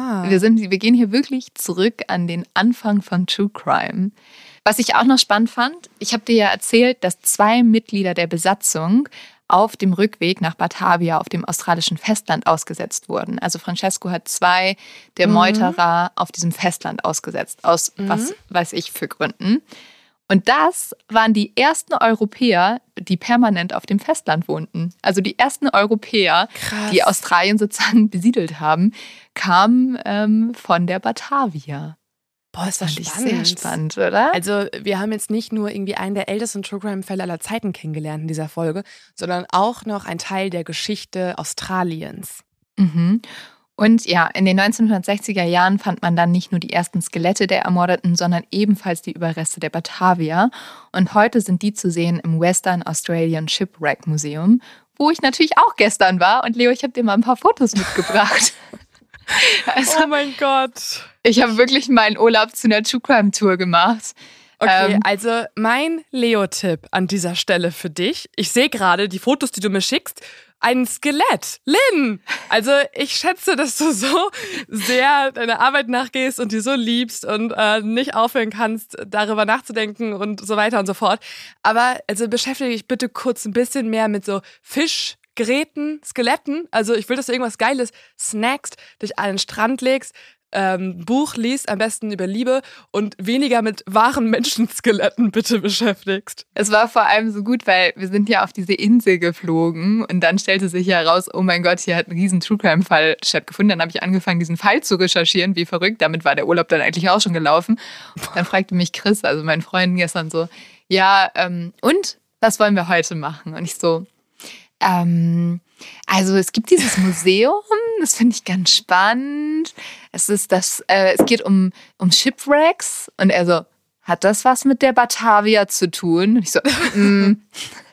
wir gehen hier wirklich zurück an den Anfang von True Crime. Was ich auch noch spannend fand, ich habe dir ja erzählt, dass 2 Mitglieder der Besatzung auf dem Rückweg nach Batavia auf dem australischen Festland ausgesetzt wurden. Also Francesco hat 2 der Meuterer auf diesem Festland ausgesetzt, aus was weiß ich für Gründen. Und das waren die ersten Europäer, die permanent auf dem Festland wohnten. Also die ersten Europäer, die Australien sozusagen besiedelt haben, kamen von der Batavia. Boah, ist das spannend. Sehr spannend, oder? Also wir haben jetzt nicht nur irgendwie einen der ältesten True-Crime-Fälle aller Zeiten kennengelernt in dieser Folge, sondern auch noch einen Teil der Geschichte Australiens. Und ja, in den 1960er Jahren fand man dann nicht nur die ersten Skelette der Ermordeten, sondern ebenfalls die Überreste der Batavier. Und heute sind die zu sehen im Western Australian Shipwreck Museum, wo ich natürlich auch gestern war. Und Leo, ich habe dir mal ein paar Fotos mitgebracht. Also, oh mein Gott. Ich habe wirklich meinen Urlaub zu einer True Crime Tour gemacht. Okay, also mein Leo-Tipp an dieser Stelle für dich. Ich sehe gerade die Fotos, die du mir schickst. Ein Skelett. Lynn! Also ich schätze, dass du so sehr deiner Arbeit nachgehst und die so liebst und nicht aufhören kannst, darüber nachzudenken und so weiter und so fort. Aber also beschäftige dich bitte kurz ein bisschen mehr mit so Fischgräten, Skeletten. Also ich will, dass du irgendwas Geiles snackst, dich an den Strand legst, Buch liest, am besten über Liebe und weniger mit wahren Menschenskeletten bitte beschäftigst. Es war vor allem so gut, weil wir sind ja auf diese Insel geflogen und dann stellte sich heraus, oh mein Gott, hier hat ein riesen True-Crime-Fall stattgefunden. Dann habe ich angefangen, diesen Fall zu recherchieren, wie verrückt. Damit war der Urlaub dann eigentlich auch schon gelaufen. Dann fragte mich Chris, also mein Freund gestern so, ja, und was wollen wir heute machen? Und ich so, also es gibt dieses Museum, das finde ich ganz spannend. Es geht um Shipwrecks und er so, hat das was mit der Batavia zu tun? Und ich so, Und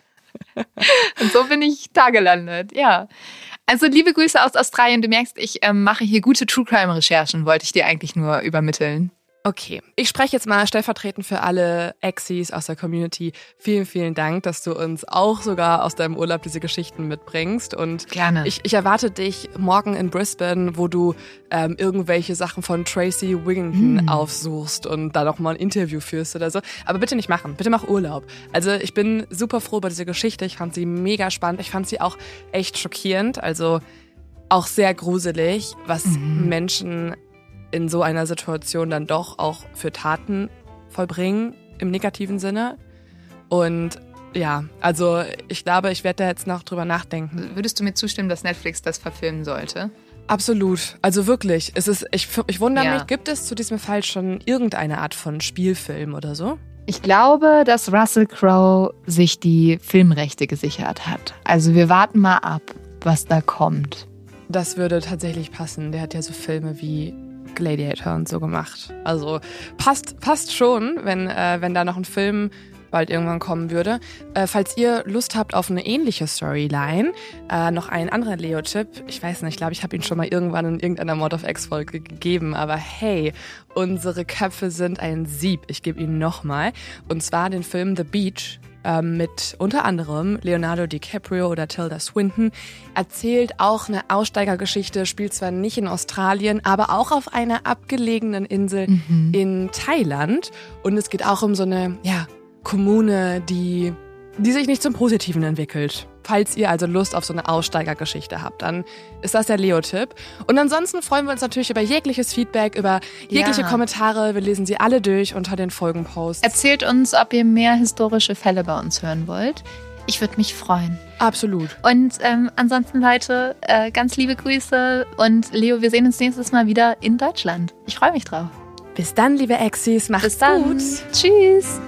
so bin ich da gelandet, ja. Also liebe Grüße aus Australien. Du merkst, ich mache hier gute True-Crime-Recherchen, wollte ich dir eigentlich nur übermitteln. Okay, ich spreche jetzt mal stellvertretend für alle Exis aus der Community. Vielen, vielen Dank, dass du uns auch sogar aus deinem Urlaub diese Geschichten mitbringst. Und gerne. Ich erwarte dich morgen in Brisbane, wo du irgendwelche Sachen von Tracy Wigginton aufsuchst und da noch mal ein Interview führst oder so. Aber bitte nicht machen, bitte mach Urlaub. Also ich bin super froh über diese Geschichte. Ich fand sie mega spannend. Ich fand sie auch echt schockierend, also auch sehr gruselig, was Menschen in so einer Situation dann doch auch für Taten vollbringen, im negativen Sinne. Und ja, also ich glaube, ich werde da jetzt noch drüber nachdenken. Würdest du mir zustimmen, dass Netflix das verfilmen sollte? Absolut, also wirklich. Ich wundere mich, gibt es zu diesem Fall schon irgendeine Art von Spielfilm oder so? Ich glaube, dass Russell Crowe sich die Filmrechte gesichert hat. Also wir warten mal ab, was da kommt. Das würde tatsächlich passen. Der hat ja so Filme wie Gladiator und so gemacht. Also passt schon, wenn da noch ein Film bald irgendwann kommen würde. Falls ihr Lust habt auf eine ähnliche Storyline, noch ein anderer Leo-Tipp. Ich weiß nicht, ich glaube, ich habe ihn schon mal irgendwann in irgendeiner Mod of X-Folge gegeben, aber hey, unsere Köpfe sind ein Sieb. Ich gebe ihn nochmal. Und zwar den Film The Beach mit unter anderem Leonardo DiCaprio oder Tilda Swinton. Erzählt auch eine Aussteigergeschichte, spielt zwar nicht in Australien, aber auch auf einer abgelegenen Insel in Thailand. Und es geht auch um so eine Kommune, die sich nicht zum Positiven entwickelt. Falls ihr also Lust auf so eine Aussteigergeschichte habt, dann ist das der Leo-Tipp. Und ansonsten freuen wir uns natürlich über jegliches Feedback, über jegliche Kommentare. Wir lesen sie alle durch unter den Folgenposts. Erzählt uns, ob ihr mehr historische Fälle bei uns hören wollt. Ich würde mich freuen. Absolut. Und ansonsten, Leute, ganz liebe Grüße. Und Leo, wir sehen uns nächstes Mal wieder in Deutschland. Ich freue mich drauf. Bis dann, liebe Exis. Macht's gut. Tschüss.